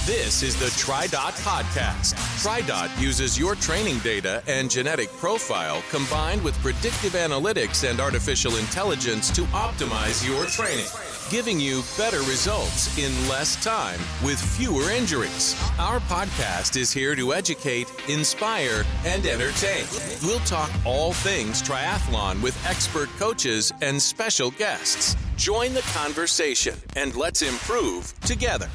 This is the TriDot Podcast. TriDot uses your training data and genetic profile combined with predictive analytics and artificial intelligence to optimize your training, giving you better results in less time with fewer injuries. Our podcast is here to educate, inspire, and entertain. We'll talk all things triathlon with expert coaches and special guests. Join the conversation and let's improve together.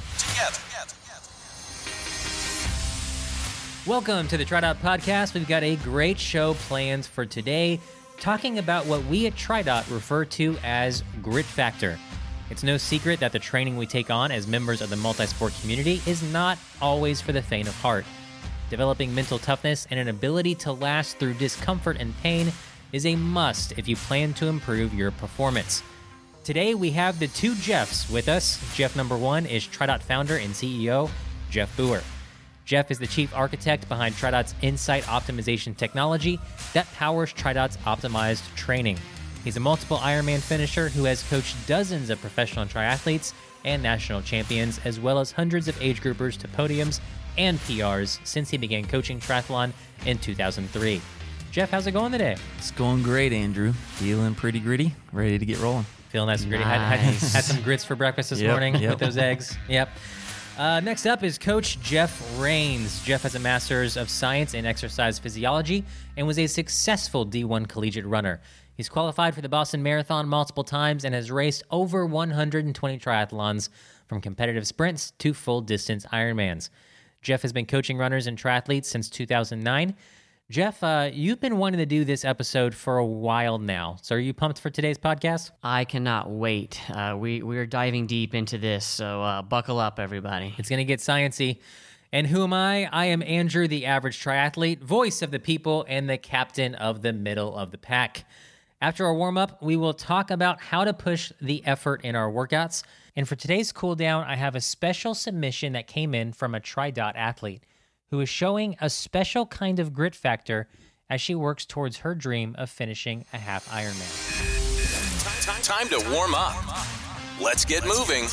Welcome to the TriDot Podcast. We've got a great show planned for today, talking about what we at TriDot refer to as grit factor. It's no secret that the training we take on as members of the multi-sport community is not always for the faint of heart. Developing mental toughness and an ability to last through discomfort and pain is a must if you plan to improve your performance. Today we have the two Jeffs with us. Jeff number one is TriDot founder and CEO, Jeff Booher. Jeff is the chief architect behind TriDot's Insight Optimization technology that powers TriDot's optimized training. He's a multiple Ironman finisher who has coached dozens of professional triathletes and national champions, as well as hundreds of age groupers to podiums and PRs since he began coaching triathlon in 2003. Jeff, how's it going today? It's going great, Andrew. Feeling pretty gritty, ready to get rolling. Feeling nice and gritty. Had some grits for breakfast this morning with those eggs. Yep. Next up is Coach Jeff Rains. Jeff has a Master's of Science in Exercise Physiology and was a successful D1 collegiate runner. He's qualified for the Boston Marathon multiple times and has raced over 120 triathlons, from competitive sprints to full-distance Ironmans. Jeff has been coaching runners and triathletes since 2009. Jeff, you've been wanting to do this episode for a while now. So are you pumped for today's podcast? I cannot wait. We're diving deep into this, so buckle up, everybody. It's going to get sciencey. And who am I? I am Andrew, the average triathlete, voice of the people, and the captain of the middle of the pack. After our warm-up, we will talk about how to push the effort in our workouts. And for today's cool down, I have a special submission that came in from a TriDot athlete who is showing a special kind of grit factor as she works towards her dream of finishing a half Ironman. Time to warm up. Let's get moving.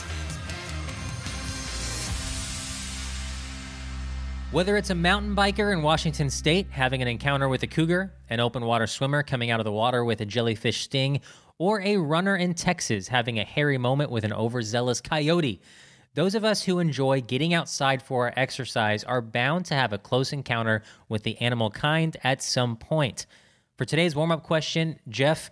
Whether it's a mountain biker in Washington State having an encounter with a cougar, an open water swimmer coming out of the water with a jellyfish sting, or a runner in Texas having a hairy moment with an overzealous coyote, those of us who enjoy getting outside for our exercise are bound to have a close encounter with the animal kind at some point. For today's warm-up question, Jeff,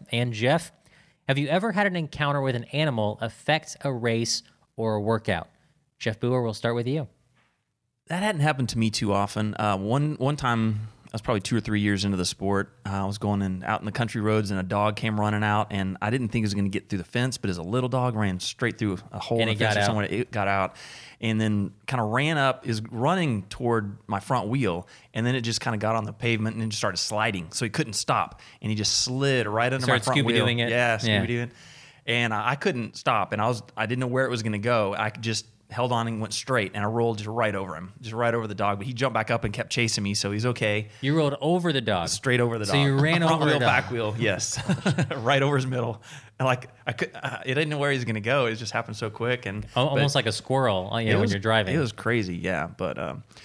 have you ever had an encounter with an animal affect a race or a workout? Jeff Booher, we'll start with you. That hadn't happened to me too often. One time, I was probably 2 or 3 years into the sport. I was going out in the country roads, and a dog came running out, and I didn't think it was going to get through the fence, but as a little dog ran straight through a hole in the fence or somewhere. It got out, and then kind of ran up, is running toward my front wheel, and then it just kind of got on the pavement and then just started sliding, so he couldn't stop, and he just slid right under my front wheel. Scooby-Dooing it? Yeah, Scooby-Dooing. And I couldn't stop, and I didn't know where it was going to go. I just held on and went straight, and I rolled just right over him, just right over the dog. But he jumped back up and kept chasing me, so he's okay. You rolled over the dog? Straight over the dog. So you ran over the dog? Back wheel, yes. Right over his middle. And I didn't know where he was going to go. It just happened so quick. And almost like a squirrel when you're driving. It was crazy, yeah. But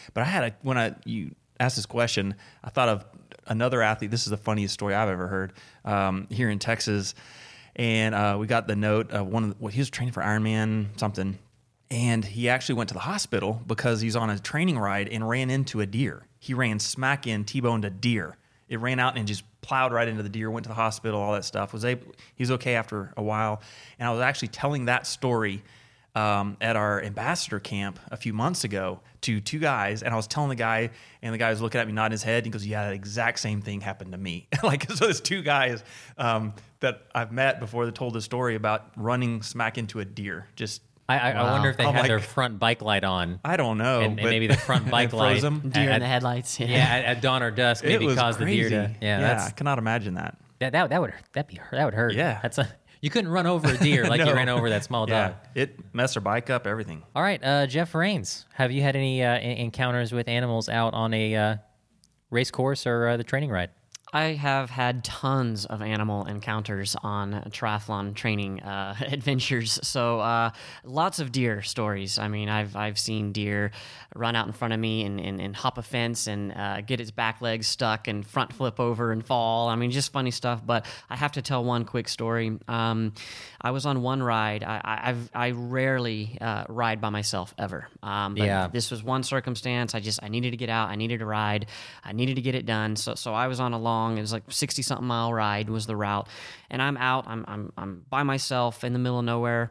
when you asked this question, I thought of another athlete. This is the funniest story I've ever heard here in Texas. And we got the note of he was training for Ironman something. And he actually went to the hospital because he's on a training ride and ran into a deer. He ran smack in, T-boned a deer. It ran out and just plowed right into the deer, went to the hospital, all that stuff. He was okay after a while. And I was actually telling that story at our ambassador camp a few months ago to 2 guys. And I was telling the guy, and the guy was looking at me, nodding his head. And he goes, yeah, that exact same thing happened to me. So there's 2 guys that I've met before that told the story about running smack into a deer. I wonder if they had their front bike light on. I don't know. And maybe the front bike light. Deer in the headlights. Yeah, at dawn or dusk maybe caused the deer to. Yeah, I cannot imagine that. That would hurt. Yeah. You couldn't run over a deer like you ran over that small dog. It messed her bike up, everything. All right, Jeff Rains, have you had any encounters with animals out on a race course or the training ride? I have had tons of animal encounters on triathlon training adventures. So lots of deer stories. I mean, I've seen deer run out in front of me and hop a fence and get its back legs stuck and front flip over and fall. I mean, just funny stuff. But I have to tell one quick story. I was on one ride. I rarely ride by myself ever. But this was one circumstance. I needed to get out. I needed to ride. I needed to get it done. So I was on a long, it was like 60-something mile ride was the route, and I'm out. I'm by myself in the middle of nowhere,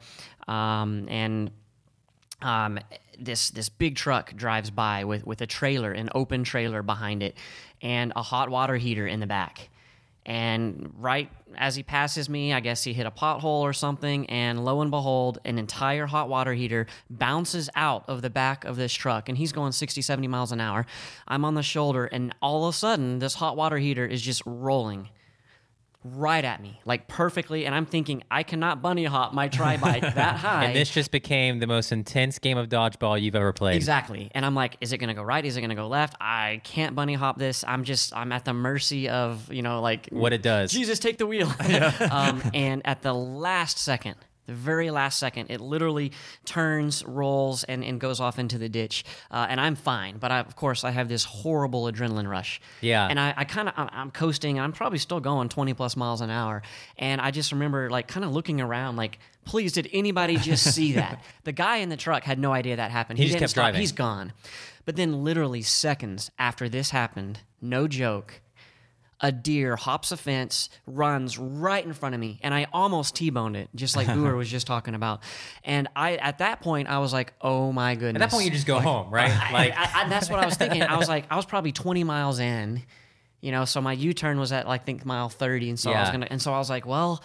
this big truck drives by with a trailer, an open trailer behind it, and a hot water heater in the back. And right as he passes me, I guess he hit a pothole or something, and lo and behold, an entire hot water heater bounces out of the back of this truck, and he's going 60, 70 miles an hour. I'm on the shoulder, and all of a sudden, this hot water heater is just rolling right at me, like perfectly, and I'm thinking, I cannot bunny hop my tri-bike that high. And this just became the most intense game of dodgeball you've ever played. Exactly. And I'm like, is it going to go right? Is it going to go left? I can't bunny hop this. I'm at the mercy of, like... what it does. Jesus, take the wheel. And at the last second, the very last second, it literally turns, rolls, and goes off into the ditch. And I'm fine. But, of course, I have this horrible adrenaline rush. Yeah. And I'm coasting, and I'm probably still going 20-plus miles an hour. And I just remember, kind of looking around, please, did anybody just see that? The guy in the truck had no idea that happened. He just didn't kept stop. driving. He's gone. But then literally seconds after this happened, no joke, a deer hops a fence, runs right in front of me, and I almost T-boned it, just like Uwer was just talking about. And at that point, I was like, oh my goodness. At that point, you just go home, right? That's what I was thinking. I was probably 20 miles in, so my U-turn was at, I think, mile 30, and so I was like, well...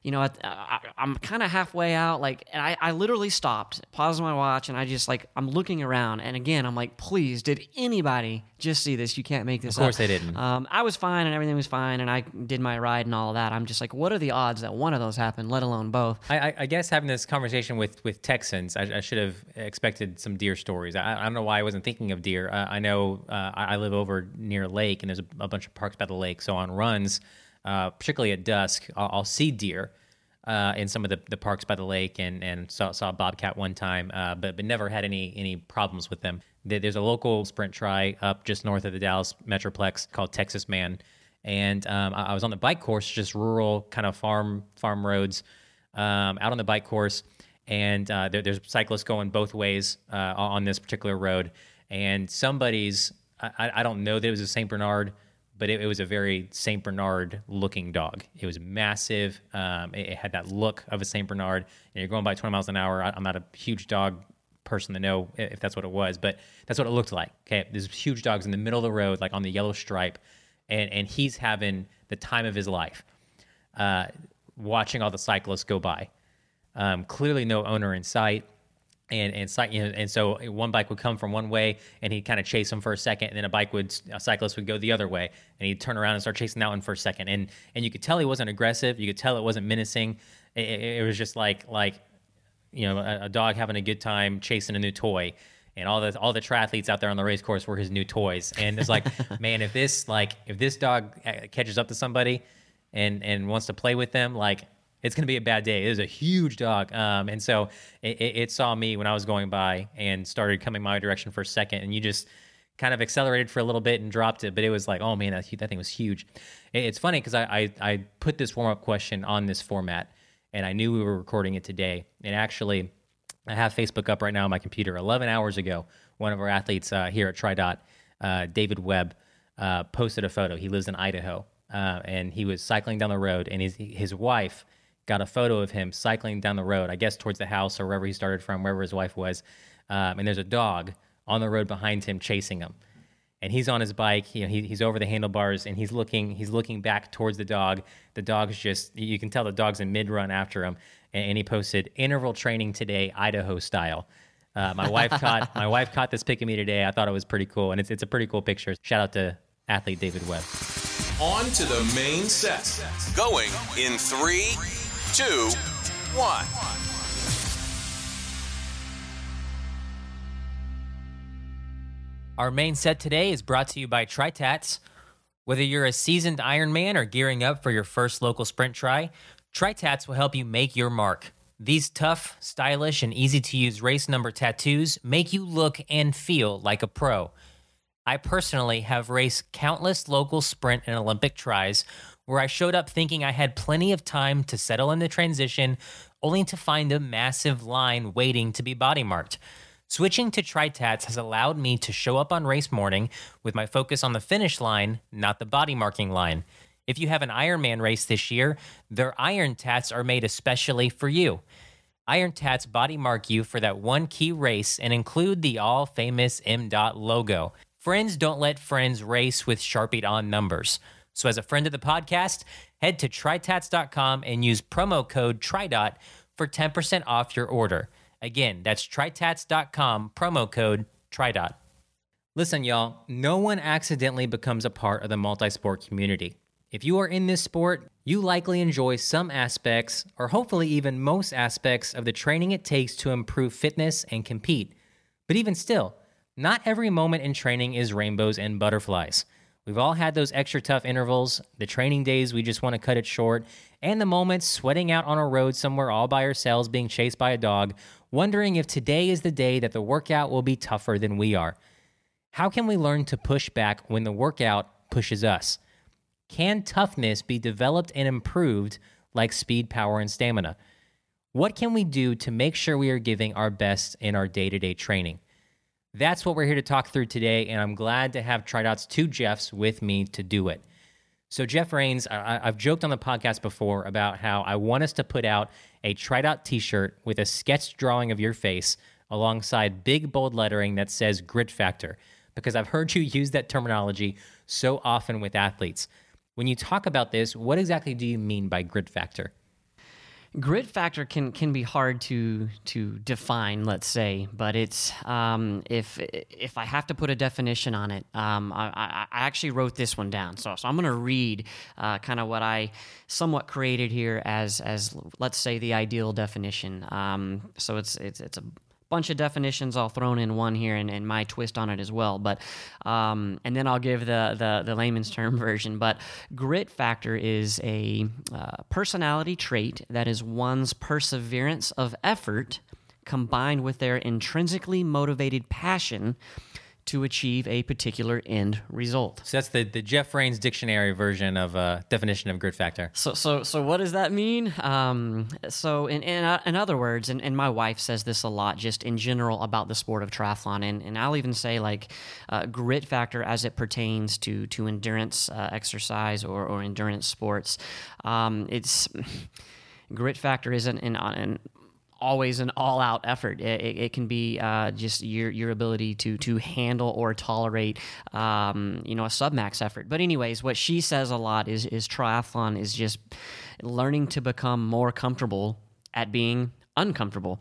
I'm kind of halfway out, and I literally stopped, paused my watch, and I just, I'm looking around, and again, I'm like, please, did anybody just see this? You can't make this up. Of course they didn't. I was fine, and everything was fine, and I did my ride and all of that. I'm just like, what are the odds that one of those happened, let alone both? I guess having this conversation with Texans, I should have expected some deer stories. I don't know why I wasn't thinking of deer. I know I live over near a lake, and there's a bunch of parks by the lake, so on runs, particularly at dusk, I'll see deer in some of the parks by the lake, and saw a bobcat one time, but never had any problems with them. There's a local sprint tri up just north of the Dallas Metroplex called Texas Man, and I was on the bike course, just rural kind of farm roads, out on the bike course, and there's cyclists going both ways on this particular road, and somebody's, I don't know that it was a St. Bernard, but it was a very St. Bernard looking dog. It was massive. It had that look of a St. Bernard. And you're going by 20 miles an hour. I'm not a huge dog person to know if that's what it was, but that's what it looked like. Okay, there's huge dogs in the middle of the road, on the yellow stripe, and he's having the time of his life, watching all the cyclists go by. Clearly no owner in sight. And so one bike would come from one way, and he'd kind of chase him for a second, and then a cyclist would go the other way, and he'd turn around and start chasing that one for a second, and you could tell he wasn't aggressive, you could tell it wasn't menacing. It was just like a dog having a good time chasing a new toy, and all the triathletes out there on the race course were his new toys. And it's like, man, if this dog catches up to somebody and wants to play with them, it's going to be a bad day. It was a huge dog. And so it saw me when I was going by and started coming my direction for a second. And you just kind of accelerated for a little bit and dropped it. But it was like, oh, man, that thing was huge. It's funny because I put this warm-up question on this format, and I knew we were recording it today. And actually, I have Facebook up right now on my computer. 11 hours ago, one of our athletes here at TriDot, David Webb, posted a photo. He lives in Idaho, and he was cycling down the road, and his wife got a photo of him cycling down the road, I guess towards the house or wherever he started from, wherever his wife was. And there's a dog on the road behind him chasing him. And he's on his bike, he's over the handlebars, and he's looking back towards the dog. The dog's just, you can tell the dog's in mid-run after him. And he posted, "Interval training today, Idaho style." My wife caught this pic of me today. I thought it was pretty cool, and it's a pretty cool picture. Shout out to athlete David Webb. On to the main set. Going in 3, 2, 1. Our main set today is brought to you by TriTats. Whether you're a seasoned Ironman or gearing up for your first local sprint try, TriTats will help you make your mark. These tough, stylish, and easy-to-use race number tattoos make you look and feel like a pro. I personally have raced countless local sprint and Olympic tries where I showed up thinking I had plenty of time to settle in the transition, only to find a massive line waiting to be body marked. Switching to TriTats has allowed me to show up on race morning with my focus on the finish line, not the body marking line. If you have an Ironman race this year, their Iron Tats are made especially for you. Iron Tats body mark you for that one key race and include the all-famous M.Dot logo. Friends don't let friends race with Sharpied on numbers. So as a friend of the podcast, head to TriTats.com and use promo code TRIDOT for 10% off your order. Again, that's TriTats.com, promo code TRIDOT. Listen, y'all, no one accidentally becomes a part of the multi-sport community. If you are in this sport, you likely enjoy some aspects, or hopefully even most aspects, of the training it takes to improve fitness and compete. But even still, not every moment in training is rainbows and butterflies. We've all had those extra tough intervals, the training days we just want to cut it short, and the moments sweating out on a road somewhere all by ourselves being chased by a dog, wondering if today is the day that the workout will be tougher than we are. How can we learn to push back when the workout pushes us? Can toughness be developed and improved like speed, power, and stamina? What can we do to make sure we are giving our best in our day-to-day training? That's what we're here to talk through today, and I'm glad to have TriDot's two Jeffs with me to do it. So Jeff Rains, I've joked on the podcast before about how I want us to put out a TriDot t-shirt with a sketched drawing of your face alongside big bold lettering that says Grit Factor, because I've heard you use that terminology so often with athletes. When you talk about this, what exactly do you mean by Grit Factor? Grit factor can be hard to define, let's say, but it's if I have to put a definition on it, I actually wrote this one down. So I'm going to read kind of what I somewhat created here as let's say the ideal definition. So it's a bunch of definitions all thrown in one here, and my twist on it as well. But and then I'll give the layman's term version. But grit factor is a personality trait that is one's perseverance of effort combined with their intrinsically motivated passion to achieve a particular end result. So that's the Jeff Rains dictionary version of definition of grit factor. So what does that mean? So in other words, and my wife says this a lot just in general about the sport of triathlon, and I'll even say like grit factor as it pertains to endurance exercise or endurance sports. It's grit factor isn't always an all-out effort. It can be just your ability to handle or tolerate, a submax effort. But anyways, what she says a lot is triathlon is just learning to become more comfortable at being uncomfortable.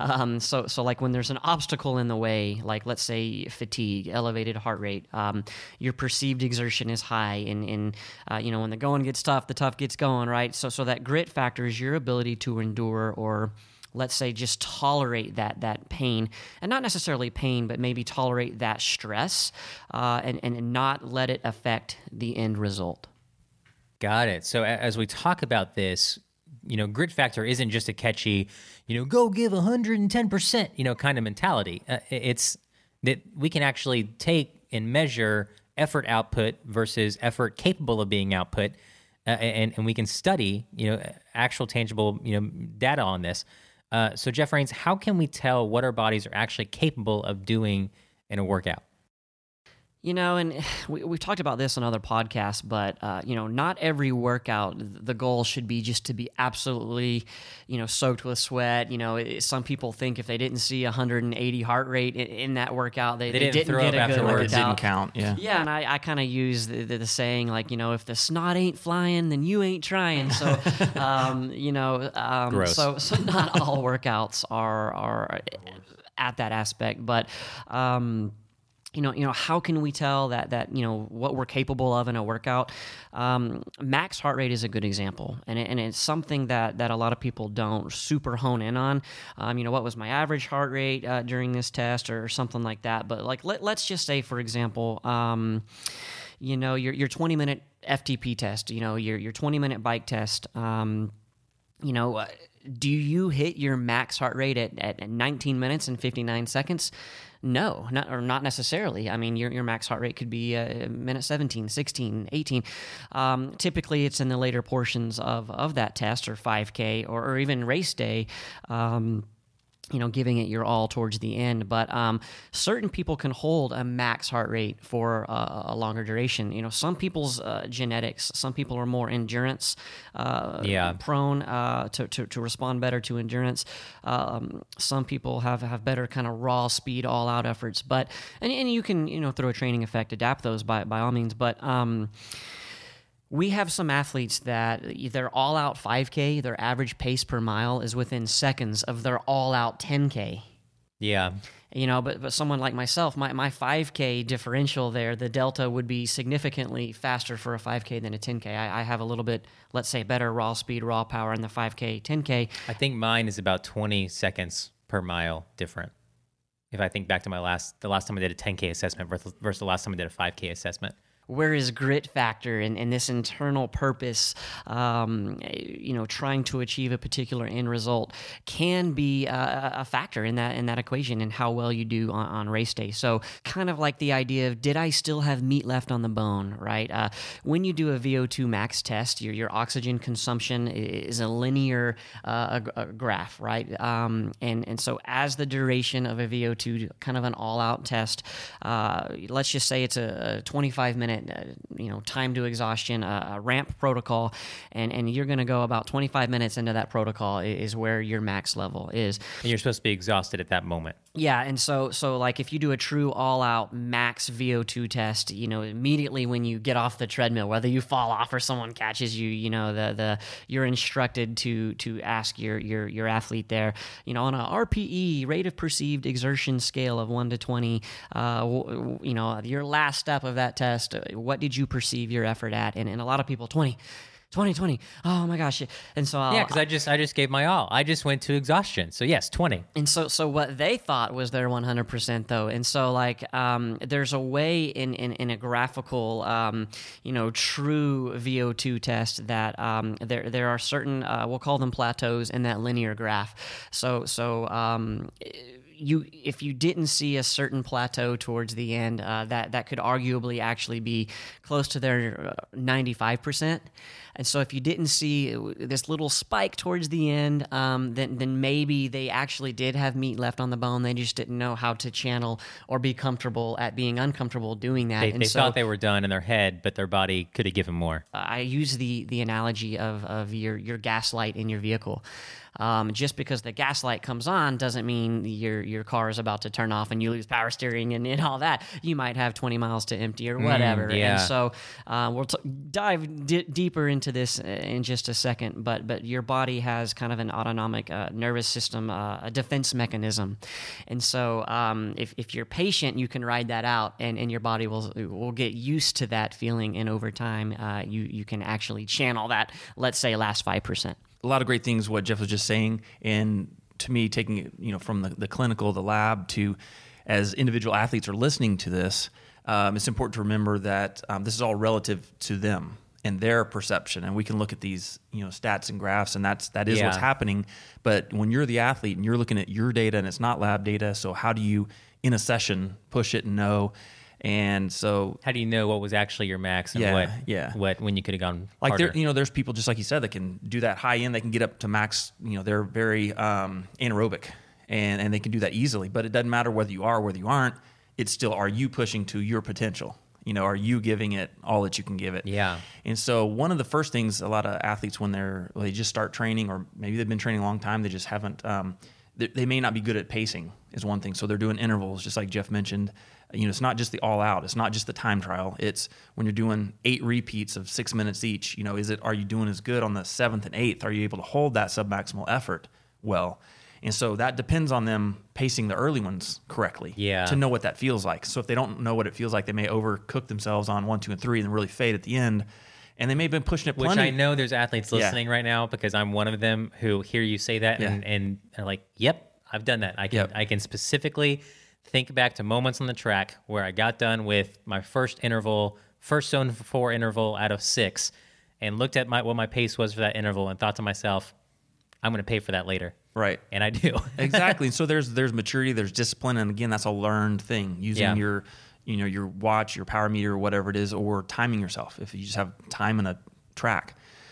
So like when there's an obstacle in the way, like let's say fatigue, elevated heart rate, your perceived exertion is high, and when the going gets tough, the tough gets going, right? So that grit factor is your ability to endure, or let's say just tolerate that pain, and not necessarily pain, but maybe tolerate that stress, and not let it affect the end result. Got it. So as we talk about this, grit factor isn't just a catchy, go give 110%, kind of mentality. It's that we can actually take and measure effort output versus effort capable of being output, and we can study, actual tangible, data on this. So Jeff Rains, how can we tell what our bodies are actually capable of doing in a workout? And we've talked about this on other podcasts, but, not every workout, the goal should be just to be absolutely, soaked with sweat. Some people think if they didn't see 180 heart rate in that workout, they didn't get a good workout. It didn't count, yeah. Yeah, and I kind of use the saying, like, if the snot ain't flying, then you ain't trying. So, Gross. So not all workouts are at that aspect, but, how can we tell that what we're capable of in a workout? Max heart rate is a good example, and it's something that a lot of people don't super hone in on. What was my average heart rate during this test or something like that? But like let's just say, for example, your 20-minute FTP test, your 20-minute bike test, do you hit your max heart rate at 19 minutes and 59 seconds? No, not necessarily. I mean, your max heart rate could be minute 17, 16, 18. Typically, it's in the later portions of that test, or 5K, or even race day. Giving it your all towards the end. But certain people can hold a max heart rate for a longer duration. Some people's genetics, some people are more endurance prone to respond better to endurance. Some people have better kind of raw speed, all out efforts. But and you can through a training effect adapt those by all means. But we have some athletes that their all-out 5K, their average pace per mile is within seconds of their all-out 10K. Yeah. But someone like myself, my 5K differential there, the delta would be significantly faster for a 5K than a 10K. I have a little bit, let's say, better raw speed, raw power in the 5K, 10K. I think mine is about 20 seconds per mile different. If I think back to the last time I did a 10K assessment versus the last time I did a 5K assessment. Where is grit factor and this internal purpose, trying to achieve a particular end result can be a factor in that equation and how well you do on race day. So kind of like the idea of, did I still have meat left on the bone, right? When you do a VO2 max test, your oxygen consumption is a linear graph, right? And so as the duration of a VO2, kind of an all-out test, let's just say it's a 25-minute time to exhaustion, a ramp protocol, and you're going to go about 25 minutes into that protocol is where your max level is. And you're supposed to be exhausted at that moment. Yeah, and so like if you do a true all-out max VO2 test, immediately when you get off the treadmill, whether you fall off or someone catches you, you're instructed to ask your athlete there, on a RPE, rate of perceived exertion scale of 1 to 20, your last step of that test, what did you perceive your effort at? And a lot of people, 20. Oh my gosh. And so because I just gave my all. I just went to exhaustion. So yes, 20. And so what they thought was their 100% though. And so there's a way in a graphical true VO2 test that there are certain we'll call them plateaus in that linear graph. If you didn't see a certain plateau towards the end, that could arguably actually be close to their 95%. And so if you didn't see this little spike towards the end, then maybe they actually did have meat left on the bone. They just didn't know how to channel or be comfortable at being uncomfortable doing that. They thought they were done in their head, but their body could have given more. I use the analogy of your gas light in your vehicle. Just because the gas light comes on doesn't mean your car is about to turn off and you lose power steering and all that. You might have 20 miles to empty or whatever. Yeah. And so we'll dive deeper into this in just a second. But your body has kind of an autonomic nervous system, a defense mechanism. And so if you're patient, you can ride that out and your body will get used to that feeling. And over time, you can actually channel that, let's say, last 5%. A lot of great things what Jeff was just saying, and to me, taking it from the clinical, the lab, to as individual athletes are listening to this, it's important to remember that this is all relative to them and their perception, and we can look at these stats and graphs, and that is what's happening. But when you're the athlete and you're looking at your data and it's not lab data, so how do you in a session push it and know? And so, how do you know what was actually your max and what when you could have gone harder? There's people just like you said that can do that high end. They can get up to max. They're very anaerobic, and they can do that easily. But it doesn't matter whether you are or whether you aren't. It's still, are you pushing to your potential? Are you giving it all that you can give it? Yeah. And so one of the first things a lot of athletes when they just start training, or maybe they've been training a long time, they just haven't. They may not be good at pacing is one thing. So they're doing intervals, just like Jeff mentioned. It's not just the all out. It's not just the time trial. It's when you're doing 8 repeats of 6 minutes each. Are you doing as good on the 7th and 8th? Are you able to hold that submaximal effort well? And so that depends on them pacing the early ones correctly to know what that feels like. So if they don't know what it feels like, they may overcook themselves on 1, 2, and 3 and really fade at the end. And they may have been pushing it plenty. Which I know there's athletes listening right now, because I'm one of them who hear you say that and are like, yep, I've done that. I can specifically think back to moments on the track where I got done with my first interval first zone 4 interval out of 6 and looked at what my pace was for that interval and thought to myself, I'm going to pay for that later. Right. And I do. Exactly. So there's maturity, there's discipline, and again, that's a learned thing, using your watch, your power meter, whatever it is, or timing yourself if you just have time and a track.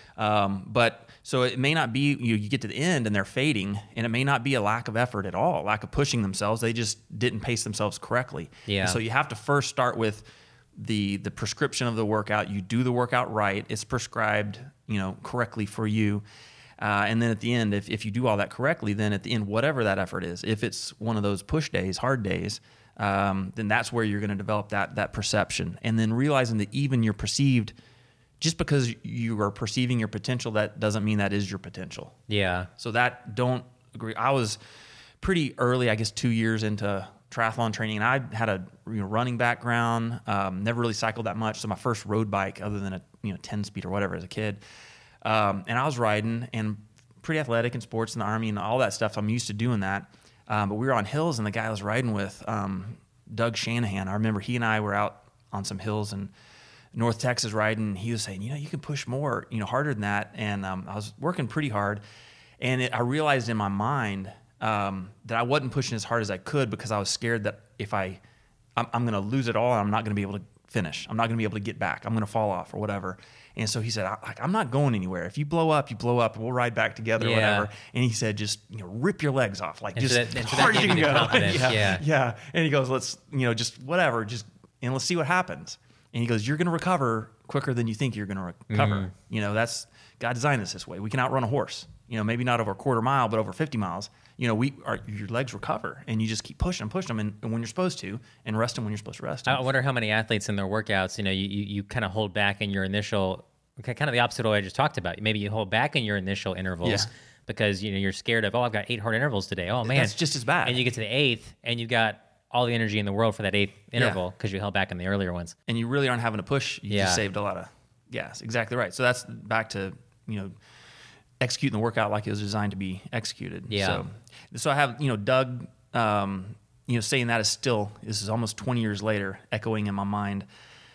But so it may not be you get to the end and they're fading, and it may not be a lack of effort at all, lack of pushing themselves. They just didn't pace themselves correctly. Yeah. And so you have to first start with the prescription of the workout. You do the workout right. It's prescribed, correctly for you. And then at the end, if you do all that correctly, then at the end, whatever that effort is, if it's one of those push days, hard days, then that's where you're going to develop that perception. And then realizing that even your perceived, just because you are perceiving your potential, that doesn't mean that is your potential. Yeah. So don't agree. I was pretty early, I guess 2 years into triathlon training, and I had a running background, never really cycled that much. So my first road bike, other than a 10-speed or whatever as a kid, and I was riding and pretty athletic in sports in the Army and all that stuff. So I'm used to doing that. But we were on hills, and the guy I was riding with, Doug Shanahan, I remember he and I were out on some hills in North Texas riding. And he was saying, you can push more, harder than that. And I was working pretty hard. And I realized in my mind that I wasn't pushing as hard as I could because I was scared that if I'm going to lose it all, and I'm not going to be able to finish. I'm not going to be able to get back. I'm going to fall off or whatever. And so he said, I'm not going anywhere. If you blow up, and we'll ride back together or whatever. And he said, just rip your legs off, like just hard as you can go. Yeah. And he goes, let's just whatever, and let's see what happens. And he goes, you're going to recover quicker than you think you're going to recover. That's God designed us this way. We can outrun a horse. Maybe not over a quarter mile, but over 50 miles. Your legs recover, and you just keep pushing them, and when you're supposed to, and rest them when you're supposed to rest them. I wonder how many athletes in their workouts, you kind of hold back in your initial, kind of the opposite of what I just talked about. Maybe you hold back in your initial intervals because you're scared of, I've got 8 hard intervals today. Oh man, that's just as bad. And you get to the 8th, and you've got all the energy in the world for that 8th interval because you held back in the earlier ones. And you really aren't having to push. You just saved a lot of gas. Exactly right. So that's back to executing the workout like it was designed to be executed. Yeah. So I have, Doug, saying that this is almost 20 years later, echoing in my mind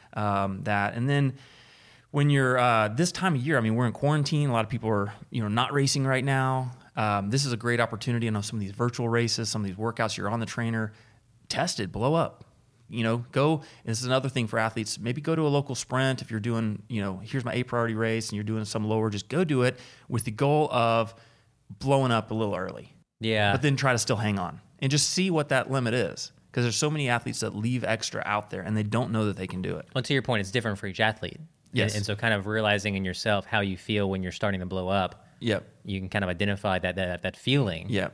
that. And then when you're this time of year, we're in quarantine. A lot of people are, not racing right now. This is a great opportunity. I know some of these virtual races, some of these workouts, you're on the trainer, test it, blow up. Go. This is another thing for athletes. Maybe go to a local sprint if you're doing, here's my 8 priority race and you're doing some lower. Just go do it with the goal of blowing up a little early. Yeah. But then try to still hang on and just see what that limit is. Because there's so many athletes that leave extra out there and they don't know that they can do it. Well, to your point, it's different for each athlete. Yes. And so kind of realizing in yourself how you feel when you're starting to blow up. Yep. You can kind of identify that feeling. Yep.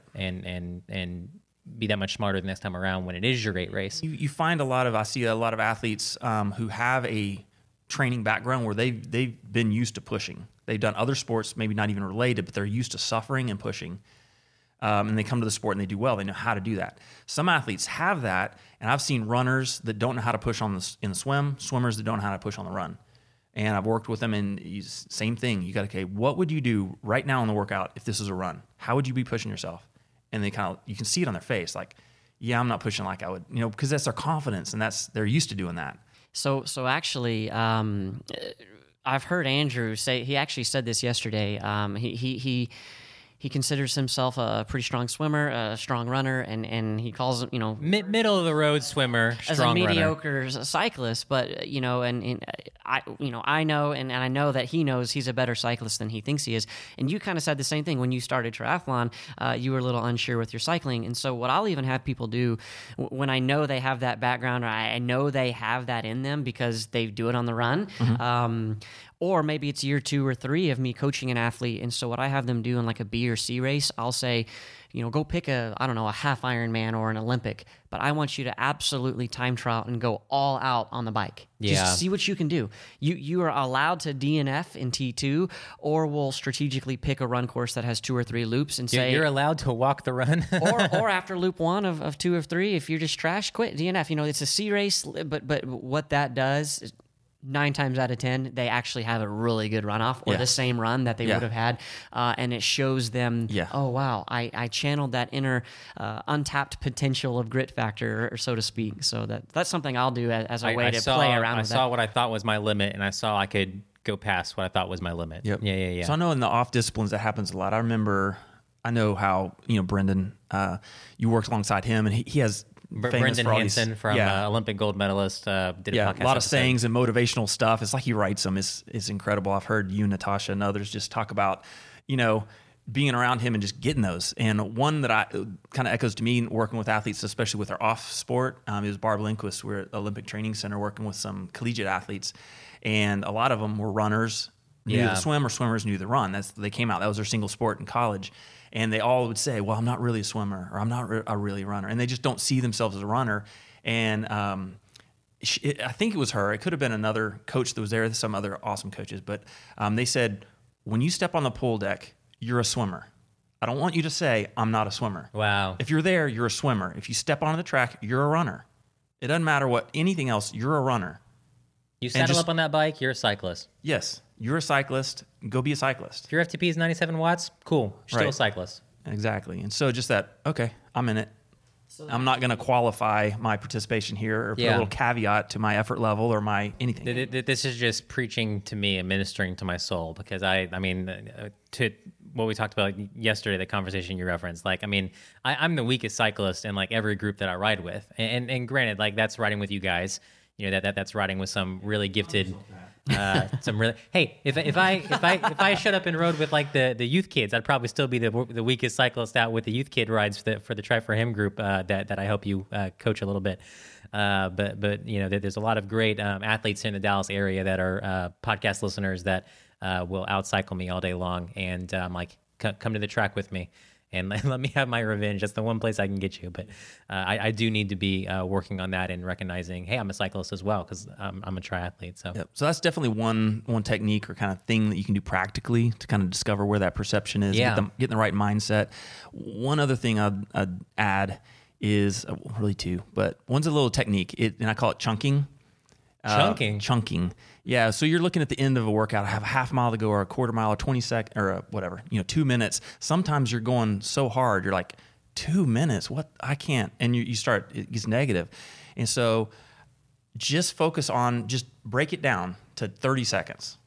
And be that much smarter the next time around when it is your 8 race. You find I see a lot of athletes who have a training background where they've been used to pushing. They've done other sports, maybe not even related, but they're used to suffering and pushing. And they come to the sport and they do well. They know how to do that. Some athletes have that, and I've seen runners that don't know how to push in the swim, swimmers that don't know how to push on the run. And I've worked with them, and same thing. You got okay, what would you do right now in the workout if this is a run? How would you be pushing yourself? And they you can see it on their face, like, yeah, I'm not pushing like I would, because that's their confidence, and they're used to doing that. So actually, I've heard Andrew say, he actually said this yesterday. He considers himself a pretty strong swimmer, a strong runner, and he calls him, middle of the road swimmer, as strong a mediocre runner. Cyclist. But I know, and I know that he knows he's a better cyclist than he thinks he is. And you kind of said the same thing when you started triathlon. You were a little unsure with your cycling, and so what I'll even have people do when I know they have that background, or I know they have that in them because they do it on the run. Mm-hmm. Or maybe it's year 2 or 3 of me coaching an athlete, and so what I have them do in like a B or C race, I'll say, go pick a half Ironman or an Olympic, but I want you to absolutely time trial and go all out on the bike. Yeah. Just see what you can do. You are allowed to DNF in T2, or we'll strategically pick a run course that has 2 or 3 loops and say... You're allowed to walk the run? or after loop 1 of 2 or 3, if you're just trash, quit, DNF. It's a C race, but what that does... 9 times out of 10, they actually have a really good runoff or the same run that they would have had. And it shows them, oh, wow, I channeled that inner untapped potential of grit factor, or so to speak. So that's something I'll do as a way to play around with that. I saw what I thought was my limit, and I saw I could go past what I thought was my limit. Yep. Yeah. So I know in the off disciplines that happens a lot. I know how, Brendan, you worked alongside him, and he has Brendan Hansen from Olympic gold medalist did a podcast. A lot of sayings and motivational stuff. It's like he writes them. It's incredible. I've heard you, Natasha, and others just talk about, being around him and just getting those. And one that I kind of echoes to me working with athletes, especially with their off sport, is Barb Lindquist. We're at Olympic Training Center working with some collegiate athletes, and a lot of them were runners, knew the swim, or swimmers knew the run. They came out. That was their single sport in college. And they all would say, well, I'm not really a swimmer, or I'm not a really runner. And they just don't see themselves as a runner. And I think it was her. It could have been another coach that was there, some other awesome coaches. But they said, when you step on the pool deck, you're a swimmer. I don't want you to say, I'm not a swimmer. Wow. If you're there, you're a swimmer. If you step onto the track, you're a runner. It doesn't matter what anything else, you're a runner. You saddle up on that bike, you're a cyclist. Yes. You're a cyclist. Go be a cyclist. If your FTP is 97 watts, cool. You're still a cyclist. Exactly. And so just that, okay, I'm in it. I'm not going to qualify my participation here or put a little caveat to my effort level or my anything. This is just preaching to me and ministering to my soul, because to what we talked about yesterday, the conversation you referenced, I'm the weakest cyclist in every group that I ride with. And granted, that's riding with you guys, that's riding with some really gifted, if I showed up and rode with the youth kids, I'd probably still be the weakest cyclist out with the youth kid rides for the Try for Him group that I help you coach a little bit. But there's a lot of great athletes in the Dallas area that are podcast listeners that will outcycle me all day long, and come to the track with me. And let me have my revenge. That's the one place I can get you. But I do need to be working on that and recognizing, hey, I'm a cyclist as well, because I'm a triathlete. So so that's definitely one technique or kind of thing that you can do practically to kind of discover where that perception is, get in the right mindset. One other thing I'd add is, really two, but one's a little technique, and I call it chunking. Chunking. Yeah, so you're looking at the end of a workout. I have a half mile to go, or a quarter mile, or 20 seconds, or whatever, 2 minutes. Sometimes you're going so hard, you're like, 2 minutes? What? I can't. And you start, it gets negative. And so just focus on, just break it down to 30 seconds.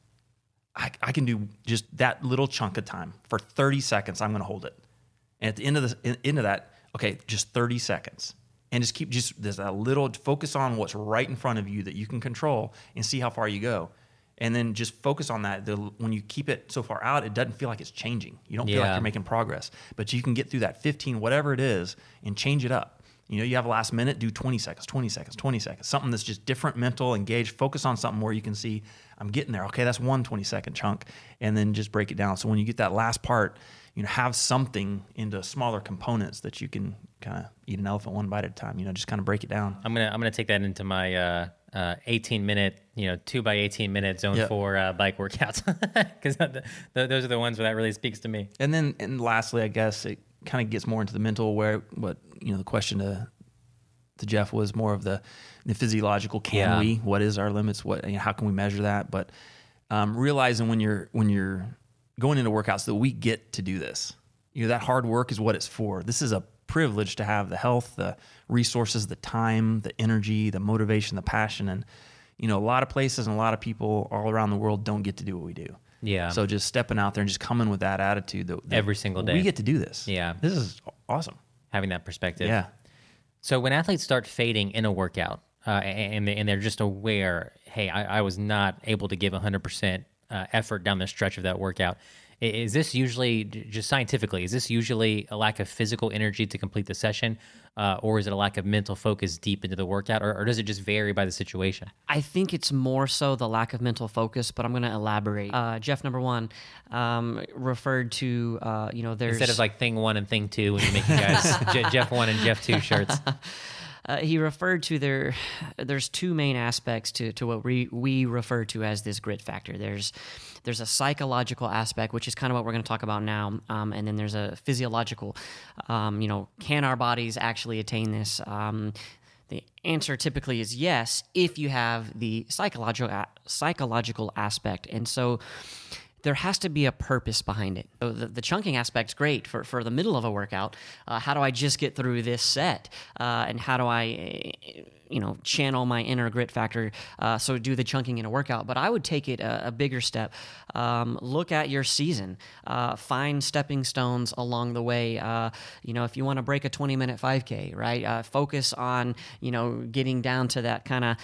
I can do just that little chunk of time. For 30 seconds, I'm going to hold it. And at the end of that, okay, just 30 seconds. And there's a little focus on what's right in front of you that you can control, and see how far you go. And then just focus on that. When you keep it so far out, it doesn't feel like it's changing. You don't feel like you're making progress. But you can get through that 15, whatever it is, and change it up. You have a last minute, do 20 seconds, 20 seconds, 20 seconds. Something that's just different, mental, engaged. Focus on something where you can see, I'm getting there. Okay, that's one 20-second chunk. And then just break it down. So when you get that last part, have something into smaller components that you can kind of eat an elephant one bite at a time. Just kind of break it down. I'm gonna take that into my 18-minute, 2 by 18 minute zone 4 bike workouts, because those are the ones where that really speaks to me. And lastly, I guess it kind of gets more into the mental, the question to Jeff was more of the physiological. Can we? What is our limits? How can we measure that? But realizing when you're going into workouts that we get to do this. That hard work is what it's for. This is a privilege to have the health, the resources, the time, the energy, the motivation, the passion. And, a lot of places and a lot of people all around the world don't get to do what we do. Yeah. So just stepping out there and just coming with that attitude that every single day we get to do this. Yeah. This is awesome. Having that perspective. Yeah. So when athletes start fading in a workout and they're just aware, hey, I was not able to give 100% effort down the stretch of that workout. Is this usually, just scientifically, is this usually a lack of physical energy to complete the session, or is it a lack of mental focus deep into the workout, or does it just vary by the situation? I think it's more so the lack of mental focus, but I'm going to elaborate. Jeff, number one, referred to, there's... Instead of thing 1 and thing 2 when you make you guys Jeff 1 and Jeff 2 shirts. He referred to there's two main aspects to what we refer to as this grit factor. There's a psychological aspect, which is kind of what we're going to talk about now, and then there's a physiological, can our bodies actually attain this? The answer typically is yes, if you have the psychological aspect. And so there has to be a purpose behind it. So the chunking aspect's great for the middle of a workout. How do I just get through this set? And how do I, channel my inner grit factor? So do the chunking in a workout. But I would take it a bigger step. Look at your season. Find stepping stones along the way. If you want to break a 20-minute 5K, right? Focus on, getting down to that kind of,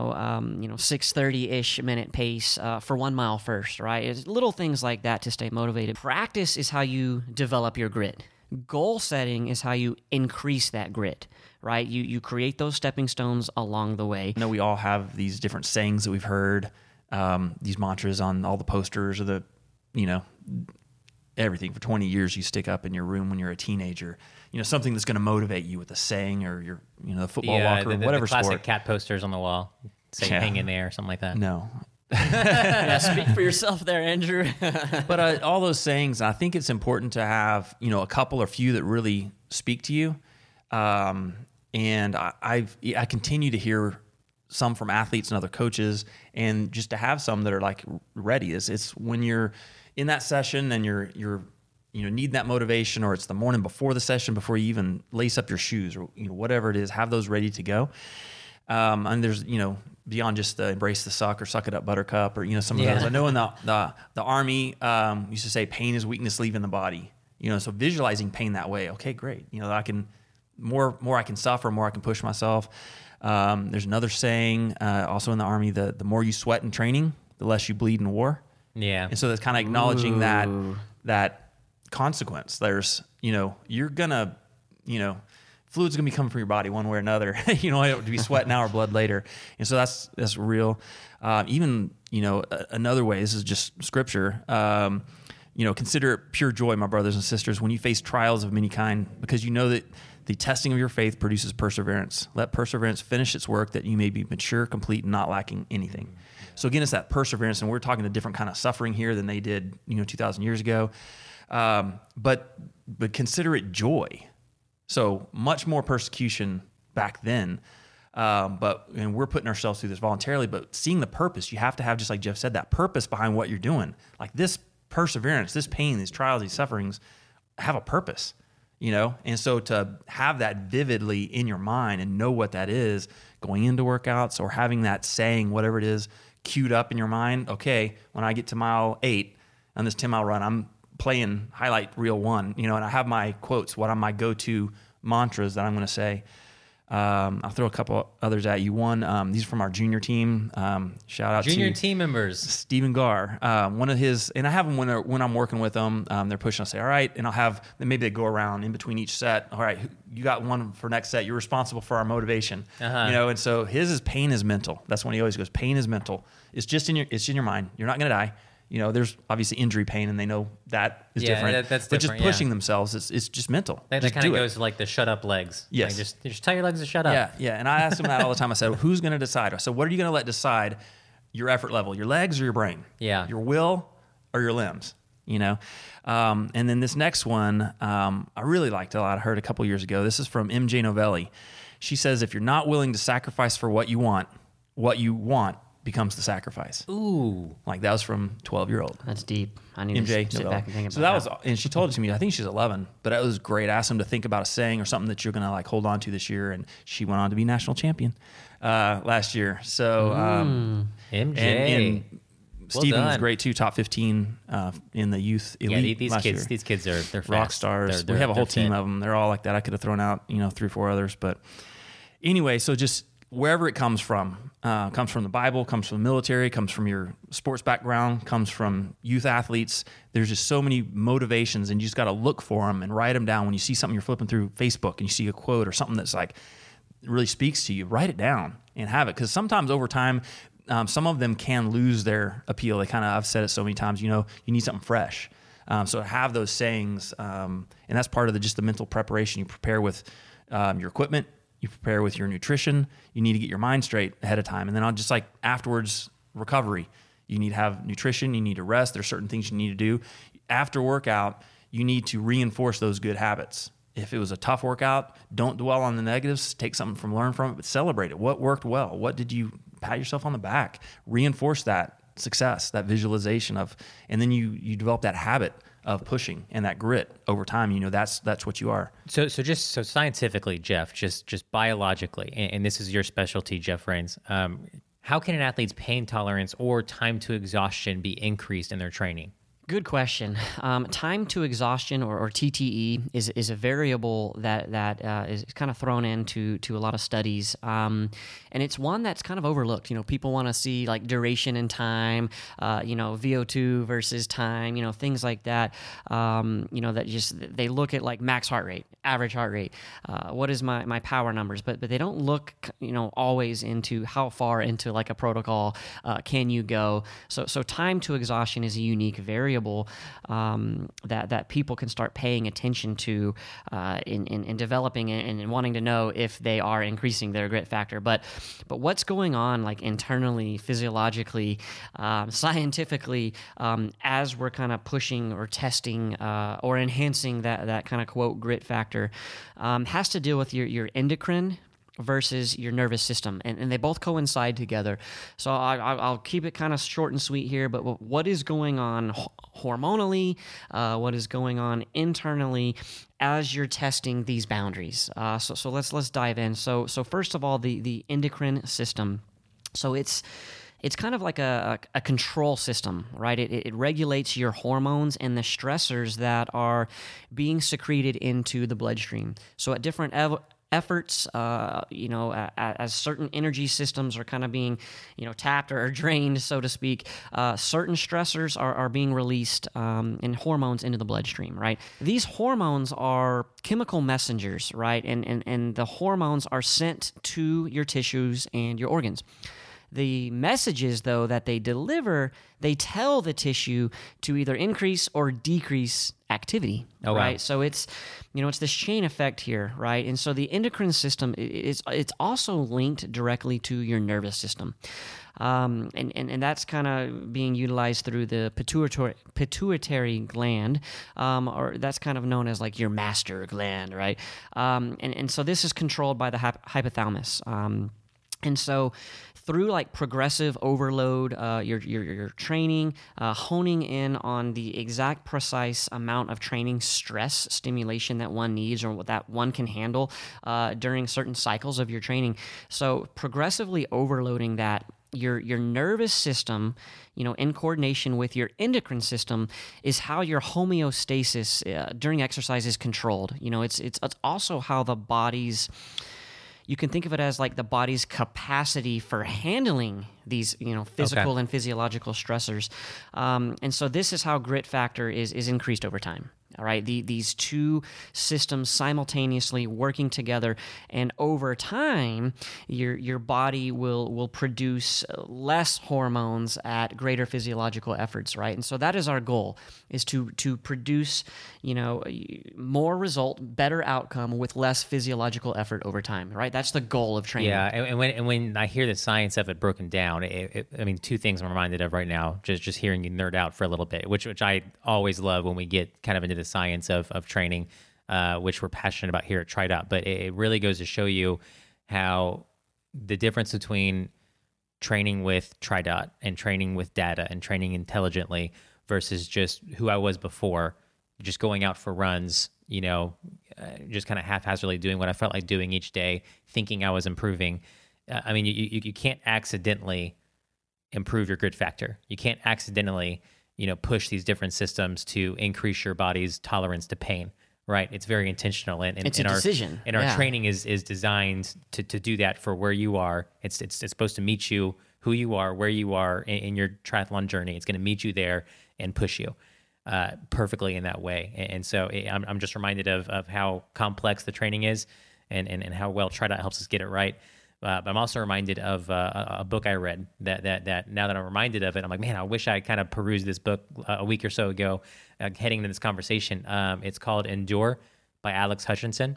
6:30-ish minute pace for 1 mile first, right? It's little things like that to stay motivated. Practice is how you develop your grit. Goal setting is how you increase that grit, right? You create those stepping stones along the way. I know we all have these different sayings that we've heard, these mantras on all the posters or the, everything. For 20 years you stick up in your room when you're a teenager. Something that's going to motivate you with a saying or your, the football walker, whatever the classic sport. cat posters on the wall, say hang in there or something like that. No. Yeah, speak for yourself there, Andrew. But all those sayings, I think it's important to have, a couple or few that really speak to you. And I continue to hear some from athletes and other coaches, and just to have some that are like ready. It's when you're in that session and you're need that motivation, or it's the morning before the session, before you even lace up your shoes, or whatever it is, have those ready to go. And there's beyond just the embrace the suck or suck it up buttercup, or some of those. I know in the Army used to say pain is weakness leaving the body. So visualizing pain that way. Okay, great. I can more I can suffer, more I can push myself. There's another saying also in the Army: the more you sweat in training, the less you bleed in war. Yeah. And so that's kind of acknowledging that consequence. There's you're gonna fluid's gonna be coming from your body one way or another. To be sweat now or blood later. And so that's real. Even another way. This is just scripture. Consider it pure joy, my brothers and sisters, when you face trials of many kind, because you know that the testing of your faith produces perseverance. Let perseverance finish its work, that you may be mature, complete, and not lacking anything. So again, it's that perseverance, and we're talking a different kind of suffering here than they did, 2,000 years ago. But consider it joy. So much more persecution back then. And we're putting ourselves through this voluntarily, but seeing the purpose, you have to have, just like Jeff said, that purpose behind what you're doing. Like this perseverance, this pain, these trials, these sufferings have a purpose, And so to have that vividly in your mind and know what that is going into workouts, or having that saying, whatever it is, queued up in your mind. Okay, when I get to mile 8 on this 10-mile run, I'm playing highlight reel 1, and I have my quotes, what are my go-to mantras that I'm going to say. I'll throw a couple others at you. One, these are from our junior team. Shout out junior to team members. Stephen Garr. One of his, and I have them when I'm working with them. They're pushing. I say, all right, and I'll have, maybe they go around in between each set. All right, you got one for next set. You're responsible for our motivation. And so his is pain is mental. That's when he always goes, pain is mental. It's just it's in your mind. You're not going to die. There's obviously injury pain, and they know that is different. That's but different. Just pushing themselves, it's just mental. That kind of goes to like the shut up legs. Yes. Like just tell your legs to shut up. Yeah. And I ask them that all the time. I said, who's going to decide? I said, what are you going to let decide your effort level? Your legs or your brain? Yeah. Your will or your limbs? And then this next one, I really liked a lot. I heard a couple years ago. This is from MJ Novelli. She says, if you're not willing to sacrifice for what you want becomes the sacrifice. Ooh. Like that was from 12-year-old. That's deep. I need MJ to sit back and think about so that was, and she told it to me, I think she's 11, but it was great. I asked them to think about a saying or something that you're going to like hold on to this year. And she went on to be national champion last year. So, MJ. And Stephen was done. great too, top 15 in the youth elite last year. These kids are they're rock fast. stars. They're We have a whole team fit. of them. They're all like that. I could have thrown out 3 or 4 others, but anyway, so just wherever it comes from the Bible, comes from the military, comes from your sports background, comes from youth athletes. There's just so many motivations, and you just got to look for them and write them down. When you see something you're flipping through Facebook and you see a quote or something that's like really speaks to you, write it down and have it. Because sometimes over time, some of them can lose their appeal. I've said it so many times, you need something fresh. So have those sayings, and that's part of just the mental preparation. You prepare with your equipment. You prepare with your nutrition. You need to get your mind straight ahead of time. And then just like afterwards, recovery. You need to have nutrition. You need to rest. There's certain things you need to do. After workout, you need to reinforce those good habits. If it was a tough workout, don't dwell on the negatives. Take something learn from it, but celebrate it. What worked well? What did you pat yourself on the back? Reinforce that success, that visualization of, and then you develop that habit of pushing and that grit over time. That's what you are. So scientifically, Jeff, just biologically, and this is your specialty, Jeff Rains. How can an athlete's pain tolerance or time to exhaustion be increased in their training? Good question. Time to exhaustion, or TTE, is a variable that is kind of thrown into a lot of studies, and it's one that's kind of overlooked. People want to see like duration and time, VO2 versus time, things like that. That just they look at like max heart rate, average heart rate, what is my power numbers, but they don't look always into how far into like a protocol can you go. So time to exhaustion is a unique variable that people can start paying attention to in developing and wanting to know if they are increasing their grit factor. But what's going on like internally, physiologically, scientifically, as we're kind of pushing or testing or enhancing that kind of quote grit factor, has to deal with your endocrine versus your nervous system, and they both coincide together. So I'll keep it kind of short and sweet here, but what is going on hormonally, what is going on internally as you're testing these boundaries? So let's dive in. So first of all, the endocrine system. So it's kind of like a control system, right? It regulates your hormones and the stressors that are being secreted into the bloodstream. So at different efforts, as certain energy systems are kind of being, tapped or drained, so to speak, certain stressors are being released and hormones into the bloodstream, right? These hormones are chemical messengers, right? And the hormones are sent to your tissues and your organs. The messages, though, that they deliver, they tell the tissue to either increase or decrease activity, right? Wow. So it's this chain effect here, right? And so the endocrine system it's also linked directly to your nervous system, and that's kind of being utilized through the pituitary gland, or that's kind of known as like your master gland, right? And so this is controlled by the hypothalamus. And so through like progressive overload, your training, honing in on the exact precise amount of training stress stimulation that one needs or what that one can handle during certain cycles of your training. So progressively overloading that, your nervous system, in coordination with your endocrine system, is how your homeostasis during exercise is controlled. It's also how the body's, you can think of it as like the body's capacity for handling these, physical and physiological stressors. And so this is how grit factor is increased over time. All right, these two systems simultaneously working together, and over time, your body will produce less hormones at greater physiological efforts, right? And so that is our goal: is to produce, more result, better outcome with less physiological effort over time, right? That's the goal of training. Yeah, and when I hear the science of it broken down, two things I'm reminded of right now, just hearing you nerd out for a little bit, which I always love when we get kind of into the science of training, which we're passionate about here at TriDot. But it really goes to show you how the difference between training with TriDot and training with data and training intelligently versus just who I was before, just going out for runs, just kind of haphazardly doing what I felt like doing each day, thinking I was improving. You can't accidentally improve your grit factor. You can't accidentally push these different systems to increase your body's tolerance to pain, right? It's very intentional. And it's a decision. And our training is designed to do that for where you are. It's supposed to meet you, who you are, where you are in your triathlon journey. It's going to meet you there and push you perfectly in that way. And so I'm just reminded of how complex the training is and how well TriDot helps us get it right. But I'm also reminded of a book I read that now that I'm reminded of it, I'm like, man, I wish I kind of perused this book a week or so ago, heading into this conversation. It's called Endure by Alex Hutchinson.